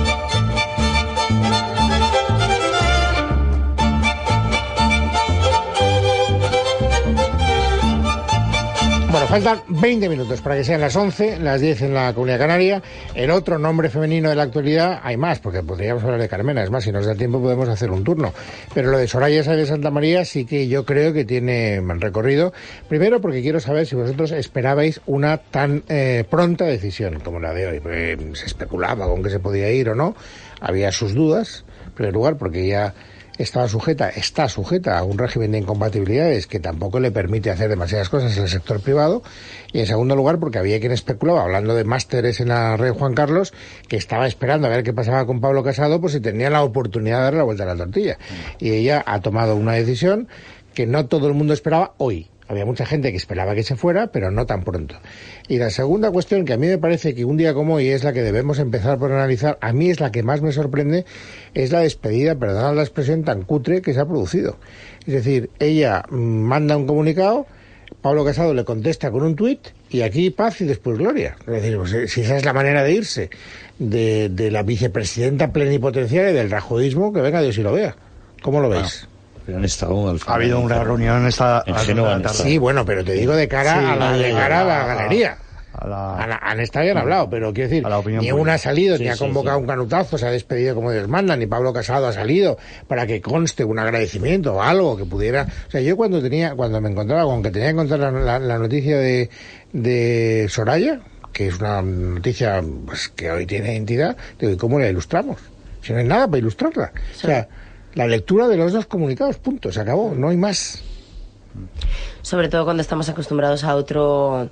Bueno, faltan veinte minutos para que sean las once, las diez en la Comunidad Canaria. En otro nombre femenino de la actualidad hay más, porque podríamos hablar de Carmena. Es más, si nos da tiempo podemos hacer un turno. Pero lo de Soraya Sáenz de Santa María sí que yo creo que tiene recorrido. Primero porque quiero saber si vosotros esperabais una tan eh, pronta decisión como la de hoy. Porque se especulaba con que se podía ir o no. Había sus dudas, en primer lugar, porque ya estaba sujeta, está sujeta a un régimen de incompatibilidades que tampoco le permite hacer demasiadas cosas en el sector privado, y en segundo lugar porque había quien especulaba, hablando de másteres en la red Juan Carlos, que estaba esperando a ver qué pasaba con Pablo Casado, pues si tenía la oportunidad de darle la vuelta a la tortilla. Y ella ha tomado una decisión que no todo el mundo esperaba hoy. Había mucha gente que esperaba que se fuera, pero no tan pronto. Y la segunda cuestión, que a mí me parece que un día como hoy es la que debemos empezar por analizar, a mí es la que más me sorprende, es la despedida, perdonad la expresión, tan cutre que se ha producido. Es decir, ella manda un comunicado, Pablo Casado le contesta con un tuit, y aquí paz y después gloria. Es decir, pues, si esa es la manera de irse de, de la vicepresidenta plenipotenciaria del rajoísmo, que venga Dios y lo vea. ¿Cómo lo veis? Bueno. Pero han estado al final, ha habido una reunión esta en Génova. Sí, bueno, pero te digo de cara sí, a la, de cara a la galería. A la, a la, han estado y han hablado, pero quiero decir, ni una ha salido, sí, ni ha convocado sí, sí. un canutazo, se ha despedido como Dios manda, ni Pablo Casado ha salido para que conste un agradecimiento o algo que pudiera. O sea, yo cuando tenía, cuando me encontraba con que tenía que encontrar la, la, la noticia de, de Soraya, que es una noticia pues, que hoy tiene entidad, digo, ¿y cómo la ilustramos? Si no hay nada para ilustrarla. Sí. O sea, la lectura de los dos comunicados, punto, se acabó, no hay más. Sobre todo cuando estamos acostumbrados a otro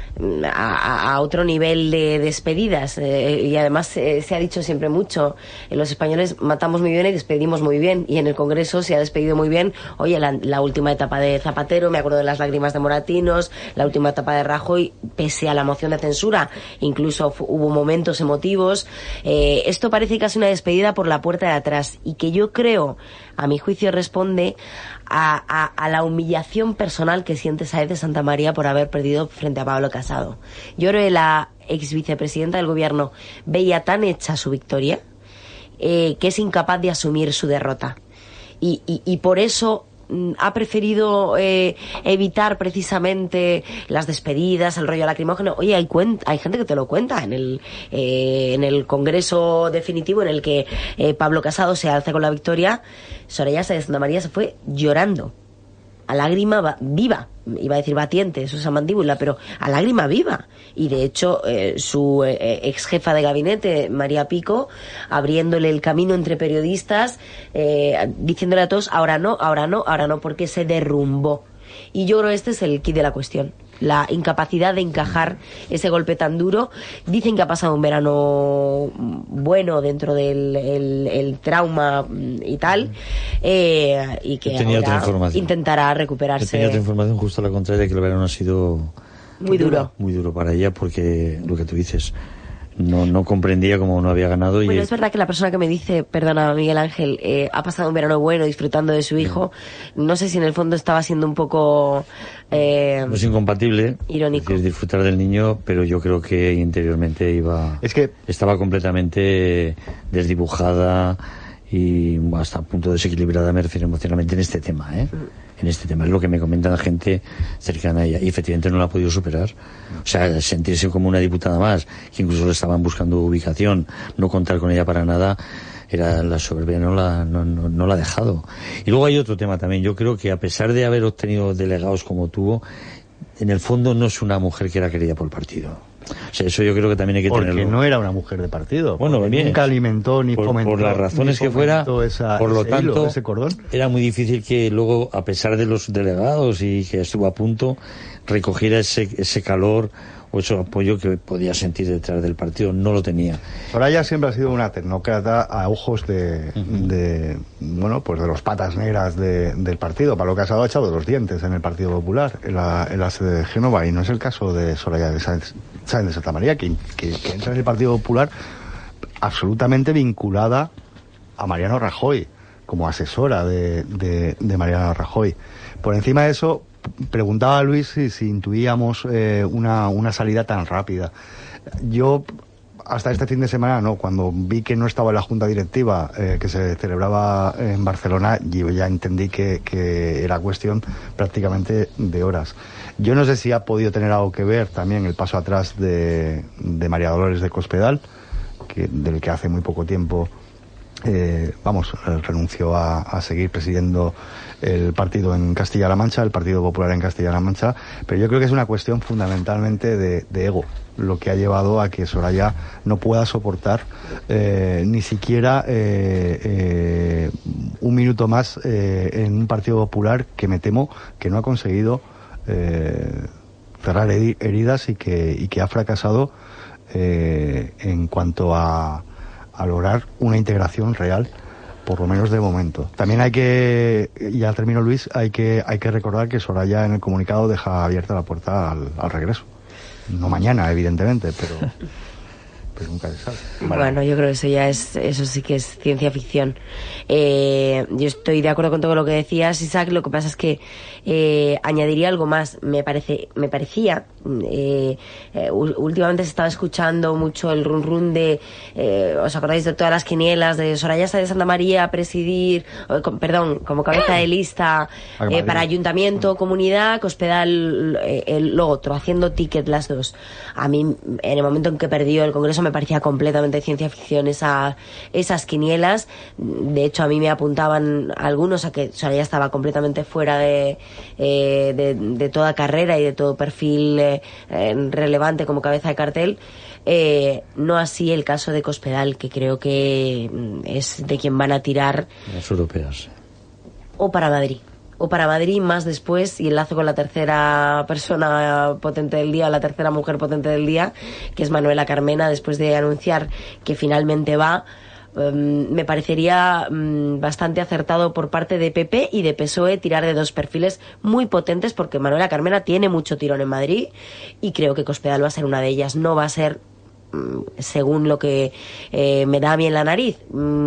a, a otro nivel de despedidas, eh, y además eh, se ha dicho siempre mucho, eh, los españoles matamos muy bien y despedimos muy bien, y en el Congreso se ha despedido muy bien. Oye, la, la última etapa de Zapatero, me acuerdo de las lágrimas de Moratinos, la última etapa de Rajoy, pese a la moción de censura, incluso hubo momentos emotivos. Eh, esto parece casi una despedida por la puerta de atrás, y que yo creo, a mi juicio, responde a, a, a la humillación personal que siente Sáenz de Santa María por haber perdido frente a Pablo Casado. Yo creo que la ex vicepresidenta del gobierno veía tan hecha su victoria eh, que es incapaz de asumir su derrota. Y, y, y por eso ha preferido eh, evitar precisamente las despedidas, el rollo lacrimógeno. Oye, hay cuen- hay gente que te lo cuenta en el eh, en el congreso definitivo en el que eh, Pablo Casado se alza con la victoria. Soraya Sáenz de Santa María se fue llorando, a lágrima va- viva, iba a decir batiente, eso es a mandíbula, pero a lágrima viva. Y de hecho eh, su eh, ex jefa de gabinete, María Pico, abriéndole el camino entre periodistas, eh, diciéndole a todos, ahora no, ahora no, ahora no, porque se derrumbó. Y yo creo que este es el quid de la cuestión, la incapacidad de encajar ese golpe tan duro. Dicen que ha pasado un verano bueno dentro del el, el trauma y tal, eh, y que ahora intentará recuperarse. Yo tenía otra información justo a la contraria, que el verano ha sido muy duro, muy duro para ella, porque lo que tú dices, no no comprendía cómo no había ganado. Bueno, y es verdad que la persona que me dice, perdona Miguel Ángel, eh, ha pasado un verano bueno disfrutando de su hijo, no sé si en el fondo estaba siendo un poco eh, no es incompatible, irónico, es disfrutar del niño, pero yo creo que interiormente iba es que estaba completamente desdibujada y hasta a punto desequilibrada, me refiero emocionalmente, en este tema, ¿eh? Mm. En este tema es lo que me comentan la gente cercana a ella, y efectivamente no la ha podido superar. O sea, sentirse como una diputada más, que incluso le estaban buscando ubicación, no contar con ella para nada, era la soberbia, no la, no, no, no la ha dejado. Y luego hay otro tema también. Yo creo que a pesar de haber obtenido delegados como tuvo, en el fondo no es una mujer que era querida por el partido. O sea, eso yo creo que también hay que porque tenerlo. Porque no era una mujer de partido. Bueno, bien. Nunca alimentó ni por, fomentó. Por las razones que fuera, esa, por lo ese tanto, hilo, ese cordón. Era muy difícil que luego, a pesar de los delegados y que estuvo a punto, recogiera ese, ese calor o ese apoyo que podía sentir detrás del partido. No lo tenía. Soraya siempre ha sido una tecnócrata a ojos de, uh-huh. de bueno, pues de los patas negras de, del partido. Pablo Casado ha echado los dientes en el Partido Popular, en la, en la sede de Génova, y no es el caso de Soraya de Sáenz, Sáenz de Santa María, que, que, que entra en el Partido Popular absolutamente vinculada a Mariano Rajoy, como asesora de, de, de Mariano Rajoy. Por encima de eso, preguntaba a Luis si, si intuíamos eh, una, una salida tan rápida. Yo, hasta este fin de semana, no. Cuando vi que no estaba en la junta directiva eh, que se celebraba en Barcelona, yo ya entendí que, que era cuestión prácticamente de horas. Yo no sé si ha podido tener algo que ver también el paso atrás de, de María Dolores de Cospedal, que, del que hace muy poco tiempo eh, vamos, renunció a, a seguir presidiendo el partido en Castilla-La Mancha, el Partido Popular en Castilla-La Mancha, pero yo creo que es una cuestión fundamentalmente de, de ego, lo que ha llevado a que Soraya no pueda soportar eh, ni siquiera eh, eh, un minuto más eh, en un Partido Popular que me temo que no ha conseguido eh, cerrar heridas y que, y que ha fracasado eh, en cuanto a, a lograr una integración real, por lo menos de momento. También hay que, y al término Luis, hay que, hay que recordar que Soraya en el comunicado deja abierta la puerta al, al regreso. No mañana, evidentemente, pero, pero nunca se sabe. Bueno, yo creo que eso ya es, eso sí que es ciencia ficción. Eh, yo estoy de acuerdo con todo lo que decías, Isaac. Lo que pasa es que eh, añadiría algo más. Me parece, me parecía, eh, eh, últimamente se estaba escuchando mucho el run run de, eh, ¿os acordáis de todas las quinielas de Soraya de Santa María a presidir, o, con, perdón, como cabeza de lista eh, para ayuntamiento, comunidad, Cospedal, eh, el, lo otro, haciendo ticket las dos? A mí, en el momento en que perdió el Congreso, me parecía completamente ciencia ficción esa, esas quinielas. De hecho, a mí me apuntaban algunos a que Soraya estaba completamente fuera de, eh, de, de toda carrera y de todo perfil eh, eh, relevante como cabeza de cartel. Eh, no así el caso de Cospedal, que creo que es de quien van a tirar. Las europeas. O para Madrid. O para Madrid, más después, y enlazo con la tercera persona potente del día, la tercera mujer potente del día, que es Manuela Carmena, después de anunciar que finalmente va. Um, me parecería um, bastante acertado por parte de P P y de P S O E tirar de dos perfiles muy potentes, porque Manuela Carmena tiene mucho tirón en Madrid y creo que Cospedal va a ser una de ellas. No va a ser, según lo que eh, me da a mí en la nariz,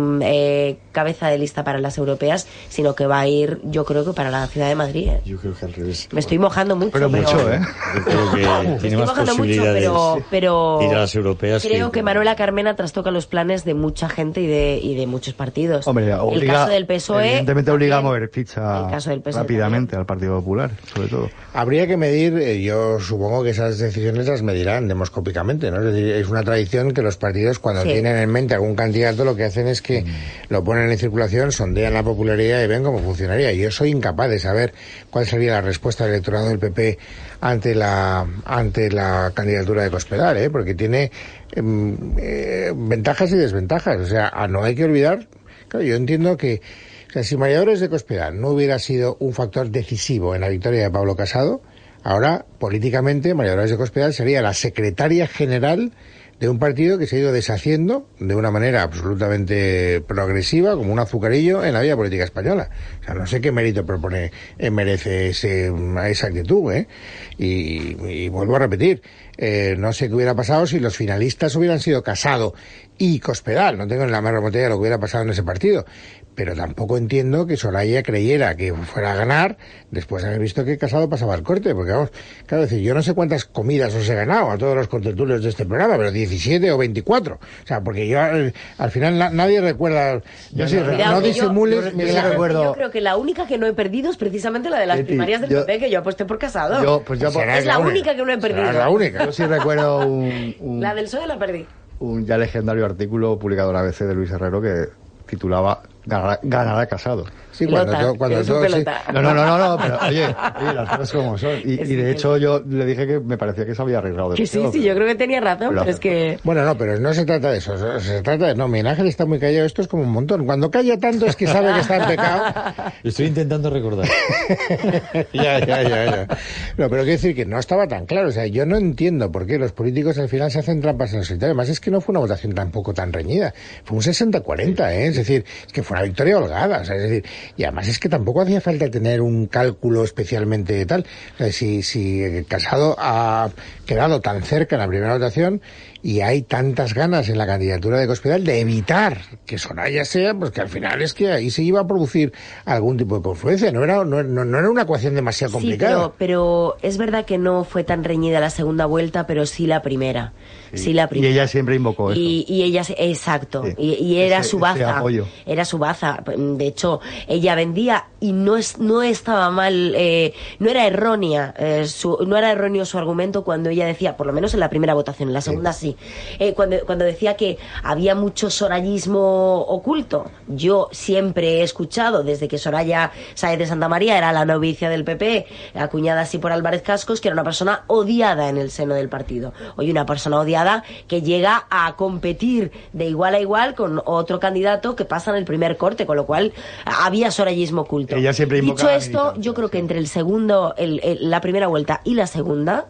eh, cabeza de lista para las europeas, sino que va a ir, yo creo que para la ciudad de Madrid. ¿eh? Yo creo que al revés. Me estoy mojando mucho, pero, pero mucho, ¿eh? Yo creo que me tiene estoy más mojando mucho, posibilidades pero, pero ir a las europeas. Creo que, que Manuela Carmena trastoca los planes de mucha gente y de, y de muchos partidos. Hombre, obliga, el caso del P S O E, evidentemente obliga a mover ficha P S O E rápidamente al Partido Popular, sobre todo. Habría que medir, eh, yo supongo que esas decisiones las medirán demoscópicamente, ¿no? Es decir, es una tradición que los partidos, cuando sí. tienen en mente algún candidato, lo que hacen es que mm. lo ponen en circulación, sondean la popularidad y ven cómo funcionaría. Yo soy incapaz de saber cuál sería la respuesta del electorado del P P ante la ante la candidatura de Cospedal, ¿eh? Porque tiene eh, eh, ventajas y desventajas. O sea, no hay que olvidar, claro, yo entiendo que, o sea, si María Dolores de Cospedal no hubiera sido un factor decisivo en la victoria de Pablo Casado, ahora, políticamente, María Dolores de Cospedal sería la secretaria general de un partido que se ha ido deshaciendo de una manera absolutamente progresiva, como un azucarillo, en la vida política española. O sea, no sé qué mérito propone, eh, merece ese, esa actitud, ¿eh? Y, y vuelvo a repetir, eh, no sé qué hubiera pasado si los finalistas hubieran sido Casado y Cospedal. No tengo ni la más remota idea de lo que hubiera pasado en ese partido. Pero tampoco entiendo que Soraya creyera que fuera a ganar después de haber visto que Casado pasaba el corte, porque vamos, claro, decir, yo no sé cuántas comidas os he ganado a todos los contertulios de este programa, pero diecisiete o veinticuatro, o sea, porque yo al, al final na, nadie recuerda, yo sí, no, no disimules, yo, yo, yo, recuerdo... yo creo que la única que no he perdido es precisamente la de las primarias del yo, P P, que yo aposté por Casado. Yo, pues yo, pues es la, la única que no he perdido. Es la única. Yo sí recuerdo un, un la del P S O E la perdí. Un ya legendario artículo publicado en la A B C de Luis Herrero que titulaba Ganará, ganará Casado. Sí, cuando todo, cuando todo, sí. No, no, no, no, no, pero oye, oye, las cosas como son. Y, y de hecho yo le dije que me parecía que se había arriesgado. Que sí, sí, pero, yo creo que tenía razón, pero, pero es que... Bueno, no, pero no se trata de eso, se trata de... No, Miguel Ángel está muy callado, esto es como un montón. Cuando calla tanto es que sabe que está en pecado. Estoy intentando recordar. ya, ya, ya, ya. No, pero quiero decir que no estaba tan claro, o sea, yo no entiendo por qué los políticos al final se hacen trampas en el solitario. Además es que no fue una votación tampoco tan reñida, fue un sesenta cuarenta, ¿eh? Es decir, es que fue una victoria holgada, o sea, es decir, y además es que tampoco hacía falta tener un cálculo especialmente tal. O sea, si, si Casado ha quedado tan cerca en la primera votación y hay tantas ganas en la candidatura de Cospedal de evitar que Soraya sea, pues que al final es que ahí se iba a producir algún tipo de confluencia. No era, no, no, no era una ecuación demasiado complicada. Sí, pero, pero es verdad que no fue tan reñida la segunda vuelta, pero sí la primera. Sí, sí la primera. Y ella siempre invocó eso. Y, y ella, exacto. Sí. Y, y era ese, su baza. Era su baza. De hecho, ella vendía y no es no estaba mal, eh, no era errónea, eh, su, no era erróneo su argumento cuando ella decía, por lo menos en la primera votación, en la segunda sí, sí eh, cuando, cuando decía que había mucho sorayismo oculto. Yo siempre he escuchado, desde que Soraya Sáez de Santamaría era la novicia del P P, acuñada así por Álvarez Cascos, que era una persona odiada en el seno del partido. Hoy una persona odiada que llega a competir de igual a igual con otro candidato que pasa en el primer corte, con lo cual había sorayismo oculto. Ella siempre Dicho esto, yo creo que entre el segundo, el, el, la primera vuelta y la segunda,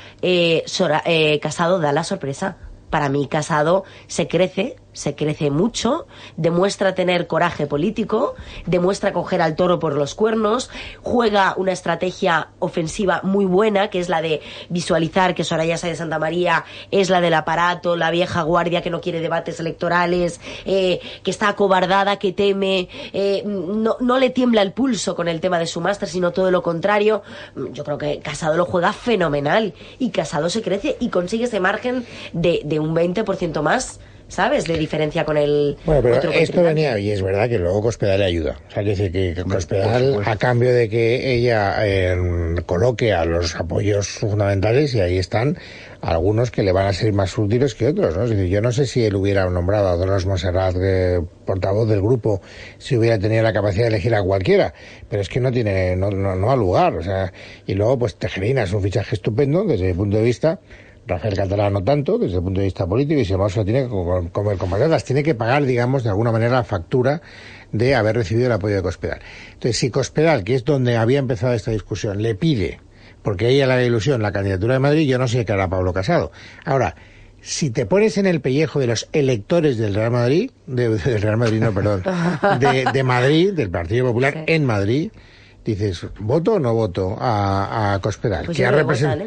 eh, Sora, eh, Casado da la sorpresa. Para mí Casado se crece, se crece mucho, demuestra tener coraje político, demuestra coger al toro por los cuernos, juega una estrategia ofensiva muy buena, que es la de visualizar que Soraya Sáez de Santamaría es la del aparato, la vieja guardia que no quiere debates electorales, eh, que está acobardada, que teme, eh, no, no le tiembla el pulso con el tema de su máster, sino todo lo contrario. Yo creo que Casado lo juega fenomenal, y Casado se crece y consigue ese margen de, de un veinte por ciento más, ¿sabes?, de diferencia con el bueno, pero otro esto venía, y es verdad que luego Cospedal le ayuda. O sea, que decir que Cospedal, a cambio de que ella eh, coloque a los apoyos fundamentales, y ahí están algunos que le van a ser más útiles que otros, ¿no? Es decir, yo no sé si él hubiera nombrado a Dolores Montserrat, eh, portavoz del grupo, si hubiera tenido la capacidad de elegir a cualquiera, pero es que no tiene, no, no, no ha lugar, o sea, y luego pues Tejerina es un fichaje estupendo desde mi punto de vista. Rafael Catalán no tanto, desde el punto de vista político, y si además lo tiene que comer con patatas, tiene que pagar, digamos, de alguna manera la factura de haber recibido el apoyo de Cospedal. Entonces, si Cospedal, que es donde había empezado esta discusión, le pide, porque a ella le da ilusión, la candidatura de Madrid, yo no sé qué hará Pablo Casado. Ahora, si te pones en el pellejo de los electores del Real Madrid, de, del Real Madrid, no, perdón, de, de Madrid, del Partido Popular, sí, en Madrid, dices, ¿voto o no voto a, a Cospedal? Pues que ha representado...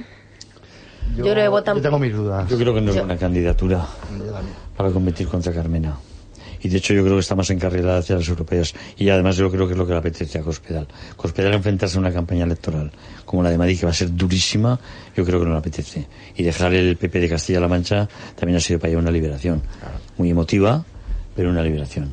Yo, yo, creo que yo tengo mis dudas. Yo creo que no es buena candidatura para competir contra Carmena. Y de hecho yo creo que está más encarrilada hacia las europeas. Y además yo creo que es lo que le apetece a Cospedal. Cospedal enfrentarse a una campaña electoral como la de Madrid, que va a ser durísima, yo creo que no le apetece. Y dejar el P P de Castilla-La Mancha también ha sido para ella una liberación. Muy emotiva, pero una liberación.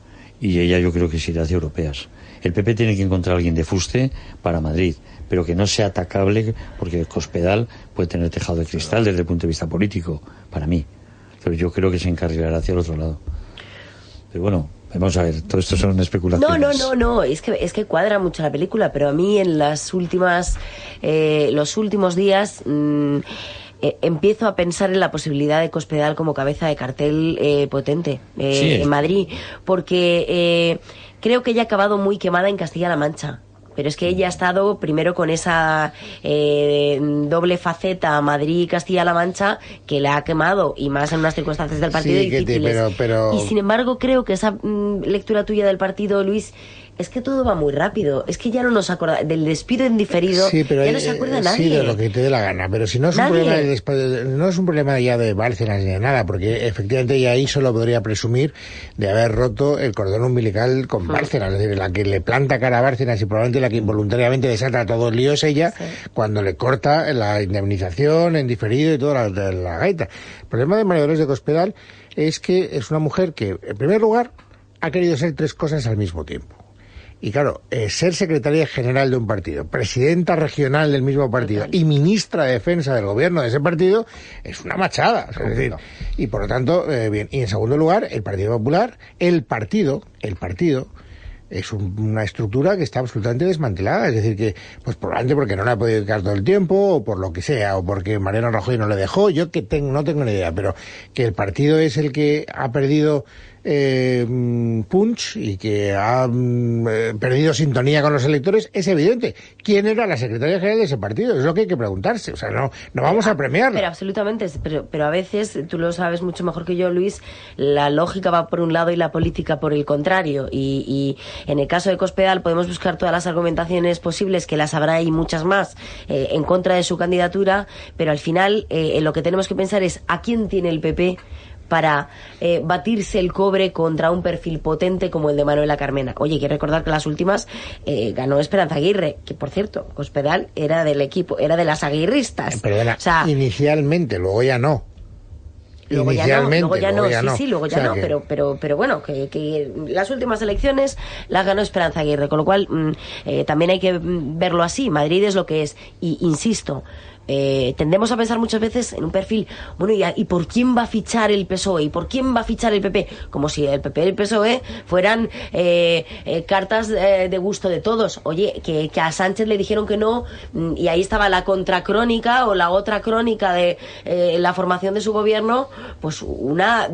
Y ella yo creo que se irá hacia europeas. El P P tiene que encontrar a alguien de fuste para Madrid, pero que no sea atacable, porque Cospedal puede tener tejado de cristal desde el punto de vista político, para mí. Pero yo creo que se encarrilará hacia el otro lado. Pero bueno, vamos a ver, todo esto son especulaciones. No, no, no, no, es que, es que cuadra mucho la película, pero a mí en las últimas, eh, los últimos días... Mmm, Eh, empiezo a pensar en la posibilidad de Cospedal como cabeza de cartel eh, potente eh, sí. en Madrid, porque eh, creo que ella ha acabado muy quemada en Castilla-La Mancha. Pero es que ella ha estado primero con esa eh, doble faceta Madrid-Castilla-La Mancha que la ha quemado, y más en unas circunstancias del partido sí, difíciles. Te, pero, pero... Y sin embargo creo que esa mm, lectura tuya del partido, Luis, es que todo va muy rápido. Es que ya no nos acuerda del despido indiferido, sí, pero ya no se acuerda eh, nadie. Sí, de lo que te dé la gana, pero si no es un problema de, no es un problema ya de Bárcenas ni de nada, porque efectivamente ella ahí solo podría presumir de haber roto el cordón umbilical con Bárcenas, es decir, la que le planta cara a Bárcenas y probablemente la que involuntariamente desata todo el lío es ella, sí, cuando le corta la indemnización en diferido y toda la, la gaita. El problema de María Dolores de Cospedal es que es una mujer que, en primer lugar, ha querido ser tres cosas al mismo tiempo. Y claro, eh, ser secretaria general de un partido, presidenta regional del mismo partido y ministra de Defensa del gobierno de ese partido es una machada. Es decir, y por lo tanto, eh, bien. Y en segundo lugar, el Partido Popular, el partido, el partido, es un, una estructura que está absolutamente desmantelada. Es decir, que, pues probablemente porque no la ha podido dedicar todo el tiempo, o por lo que sea, o porque Mariano Rajoy no le dejó, yo que tengo, no tengo ni idea, pero que el partido es el que ha perdido Eh, punch y que ha eh, perdido sintonía con los electores, es evidente. ¿Quién era la secretaria general de ese partido? Es lo que hay que preguntarse. O sea, no, no vamos a premiarla. Pero absolutamente, pero, pero a veces, tú lo sabes mucho mejor que yo, Luis, la lógica va por un lado y la política por el contrario. Y, y en el caso de Cospedal podemos buscar todas las argumentaciones posibles, que las habrá y muchas más, eh, en contra de su candidatura, pero al final eh, en lo que tenemos que pensar es ¿a quién tiene el P P para eh, batirse el cobre contra un perfil potente como el de Manuela Carmena? Oye, hay que recordar que las últimas eh, ganó Esperanza Aguirre, que por cierto, Cospedal era del equipo, era de las aguirristas. Perdona, o sea, inicialmente, luego ya no. luego ya no, luego ya no, luego ya sí, no. sí, luego ya o sea no, que... pero, pero, pero bueno, que, que las últimas elecciones las ganó Esperanza Aguirre, con lo cual mmm, eh, también hay que verlo así. Madrid es lo que es, y insisto, Eh, tendemos a pensar muchas veces en un perfil, bueno, ¿y, ¿y por quién va a fichar el P S O E? ¿Y por quién va a fichar el P P? Como si el P P y el P S O E fueran eh, eh, cartas eh, de gusto de todos. Oye, que, que a Sánchez le dijeron que no, y ahí estaba la contracrónica o la otra crónica de eh, la formación de su gobierno, pues una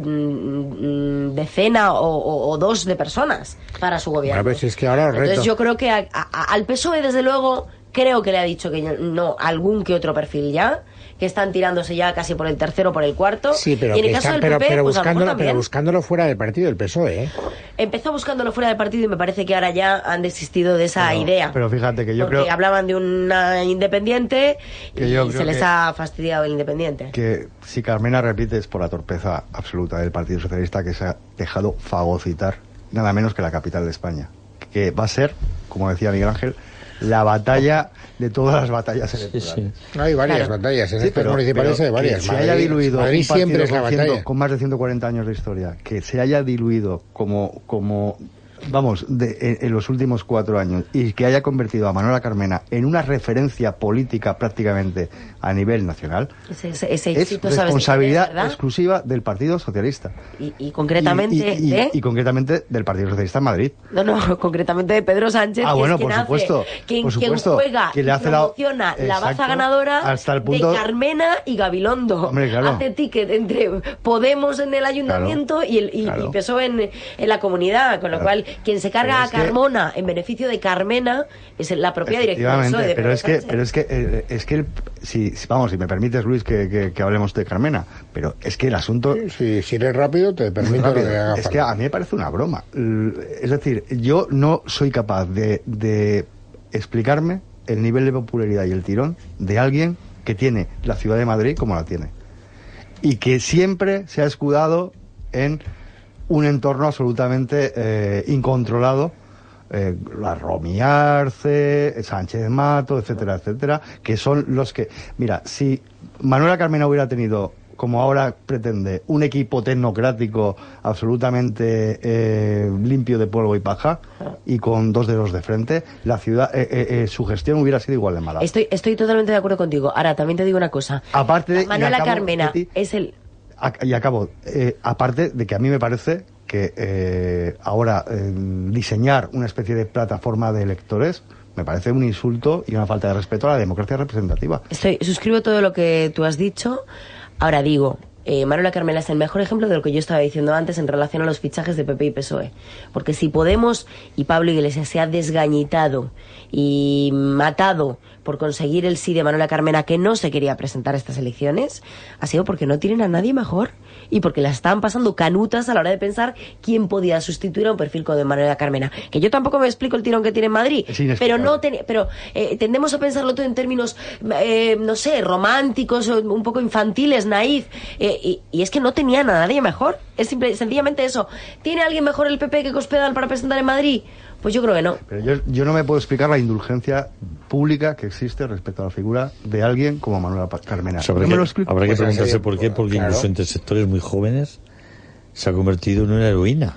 mm, decena o, o, o dos de personas para su gobierno. Bueno, pues es que ahora os reto. Entonces yo creo que a, a, al P S O E, desde luego, creo que le ha dicho que no, algún que otro perfil ya, que están tirándose ya casi por el tercero o por el cuarto. Sí, pero, y en el está, caso del pero, P P, pero, pues buscándolo, también. pero buscándolo fuera del partido del P S O E, ¿eh? Empezó buscándolo fuera del partido y me parece que ahora ya han desistido de esa pero, idea. Pero fíjate que yo porque creo... hablaban de una independiente y se les que, ha fastidiado el independiente. Que si Carmena repite es por la torpeza absoluta del Partido Socialista, que se ha dejado fagocitar nada menos que la capital de España. Que va a ser, como decía Miguel Ángel, la batalla de todas las batallas electorales. Sí, sí. Hay varias claro. batallas, en sí, estas municipales hay varias. Se haya diluido Madrid un siempre es la con, batalla. Ciento, con más de ciento cuarenta años de historia, que se haya diluido como, como vamos, de, en, en los últimos cuatro años, y que haya convertido a Manuela Carmena en una referencia política prácticamente a nivel nacional, ese, ese, ese es responsabilidad es, exclusiva del Partido Socialista. Y, y concretamente y, y, y, de... y concretamente del Partido Socialista en Madrid. No, no, concretamente de Pedro Sánchez, ah, que bueno, es quien por supuesto, hace, quien, por supuesto, quien juega que le hace y promociona la, la baza ganadora hasta el punto... de Carmena y Gabilondo. Hombre, claro. Hace ticket entre Podemos en el ayuntamiento claro, y el y, claro. y P S O E en, en la comunidad, con lo claro. cual quien se carga a Carmona que... en beneficio de Carmena es la propia dirección del P S O E de pero, es que, Sánchez. pero es que eh, es que el, si, si vamos, si me permites, Luis, que, que, que hablemos de Carmena, pero es que el asunto... Sí, sí, si eres rápido, te permito rápido. Lo que haga Es falta. que a mí me parece una broma. Es decir, yo no soy capaz de, de explicarme el nivel de popularidad y el tirón de alguien que tiene la ciudad de Madrid como la tiene. Y que siempre se ha escudado en un entorno absolutamente eh, incontrolado. Eh, la Romy Arce, Sánchez Mato, etcétera, etcétera, que son los que... Mira, si Manuela Carmena hubiera tenido, como ahora pretende, un equipo tecnocrático absolutamente eh, limpio de polvo y paja y con dos dedos de frente, la ciudad, eh, eh, eh, su gestión hubiera sido igual de mala. Estoy, estoy totalmente de acuerdo contigo. Ahora, también te digo una cosa. Aparte de, Manuela Carmena ti, es el... Y acabo, eh, aparte de que a mí me parece que eh, ahora eh, diseñar una especie de plataforma de electores me parece un insulto y una falta de respeto a la democracia representativa. Estoy, suscribo todo lo que tú has dicho. Ahora digo, eh, Manuela Carmena es el mejor ejemplo de lo que yo estaba diciendo antes en relación a los fichajes de P P y P S O E. Porque si Podemos y Pablo Iglesias se ha desgañitado y matado por conseguir el sí de Manuela Carmena, que no se quería presentar a estas elecciones, ha sido porque no tienen a nadie mejor y porque la estaban pasando canutas a la hora de pensar quién podía sustituir a un perfil como de Manuela Carmena. Que yo tampoco me explico el tirón que tiene en Madrid, pero no ten, pero eh, tendemos a pensarlo todo en términos, eh, no sé, románticos, un poco infantiles, naif, eh, y, y es que no tenían a nadie mejor. Es simple, sencillamente eso. ¿Tiene alguien mejor el P P que Cospedal para presentar en Madrid? Pues yo creo que no. Pero yo, yo no me puedo explicar la indulgencia pública que existe respecto a la figura de alguien como Manuela Carmena. Habrá no que, me lo explico. habrá que pues preguntarse así, por qué, porque claro. incluso entre sectores muy jóvenes se ha convertido en una heroína.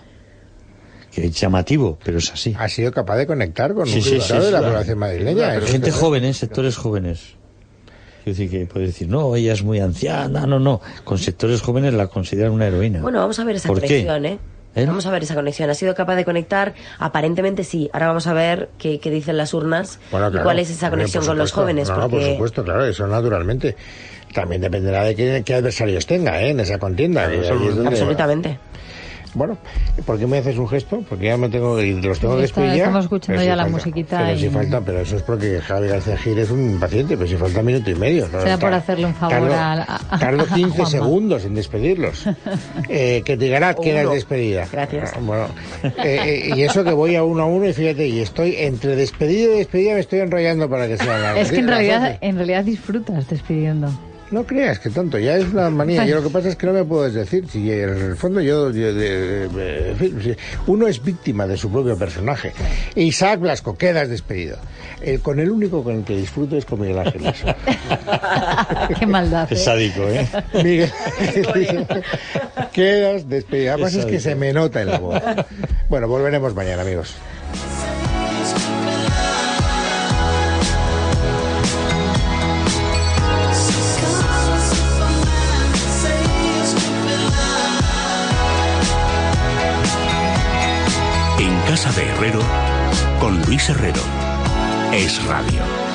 Que es llamativo, pero es así. Ha sido capaz de conectar con sí, un sí, sí, sí, de sí, la sí, población madrileña. Pero gente joven, ¿eh? Sectores jóvenes. Quiero decir que puede decir, no, ella es muy anciana, no, no. Con sectores jóvenes la consideran una heroína. Bueno, vamos a ver esa ¿Por conexión, qué? ¿eh? ¿Eh? Vamos a ver esa conexión. ¿Ha sido capaz de conectar? Aparentemente sí. Ahora vamos a ver qué, qué dicen las urnas bueno, y claro. cuál es esa conexión Bueno, con los jóvenes. No, porque... no, por supuesto, claro, eso naturalmente. También dependerá de qué, qué adversarios tenga, ¿eh? En esa contienda. Claro, donde... Absolutamente. Bueno, ¿por qué me haces un gesto? Porque ya me tengo que ir, los tengo que despedir. Estamos escuchando pero ya si la falta, musiquita. Pero y... si falta, pero eso es porque Javi García Gil es un paciente, pero si falta minuto y medio. Será claro, por hacerle un favor tardo, a, a, Tardo quince a segundos en despedirlos. eh, que te digará, quedas despedida. Gracias. Bueno, eh, y eso que voy a uno a uno y fíjate, y estoy entre despedida y despedida, me estoy enrollando para que sea largo. Es que en realidad, en realidad disfrutas despidiendo. No creas que tanto, ya es una manía. Yo lo que pasa es que no me puedes decir. Si en el fondo yo, yo de, de, de, uno es víctima de su propio personaje. Isaac Blasco, quedas despedido. El, con el único con el que disfruto es con Miguel Ángel Lasso. Qué maldad. Es sádico, ¿eh? Miguel Ángel, quedas despedido. Además es, es que se me nota en la voz. Bueno, volveremos mañana, amigos. En Casa de Herrero, con Luis Herrero. Es Radio.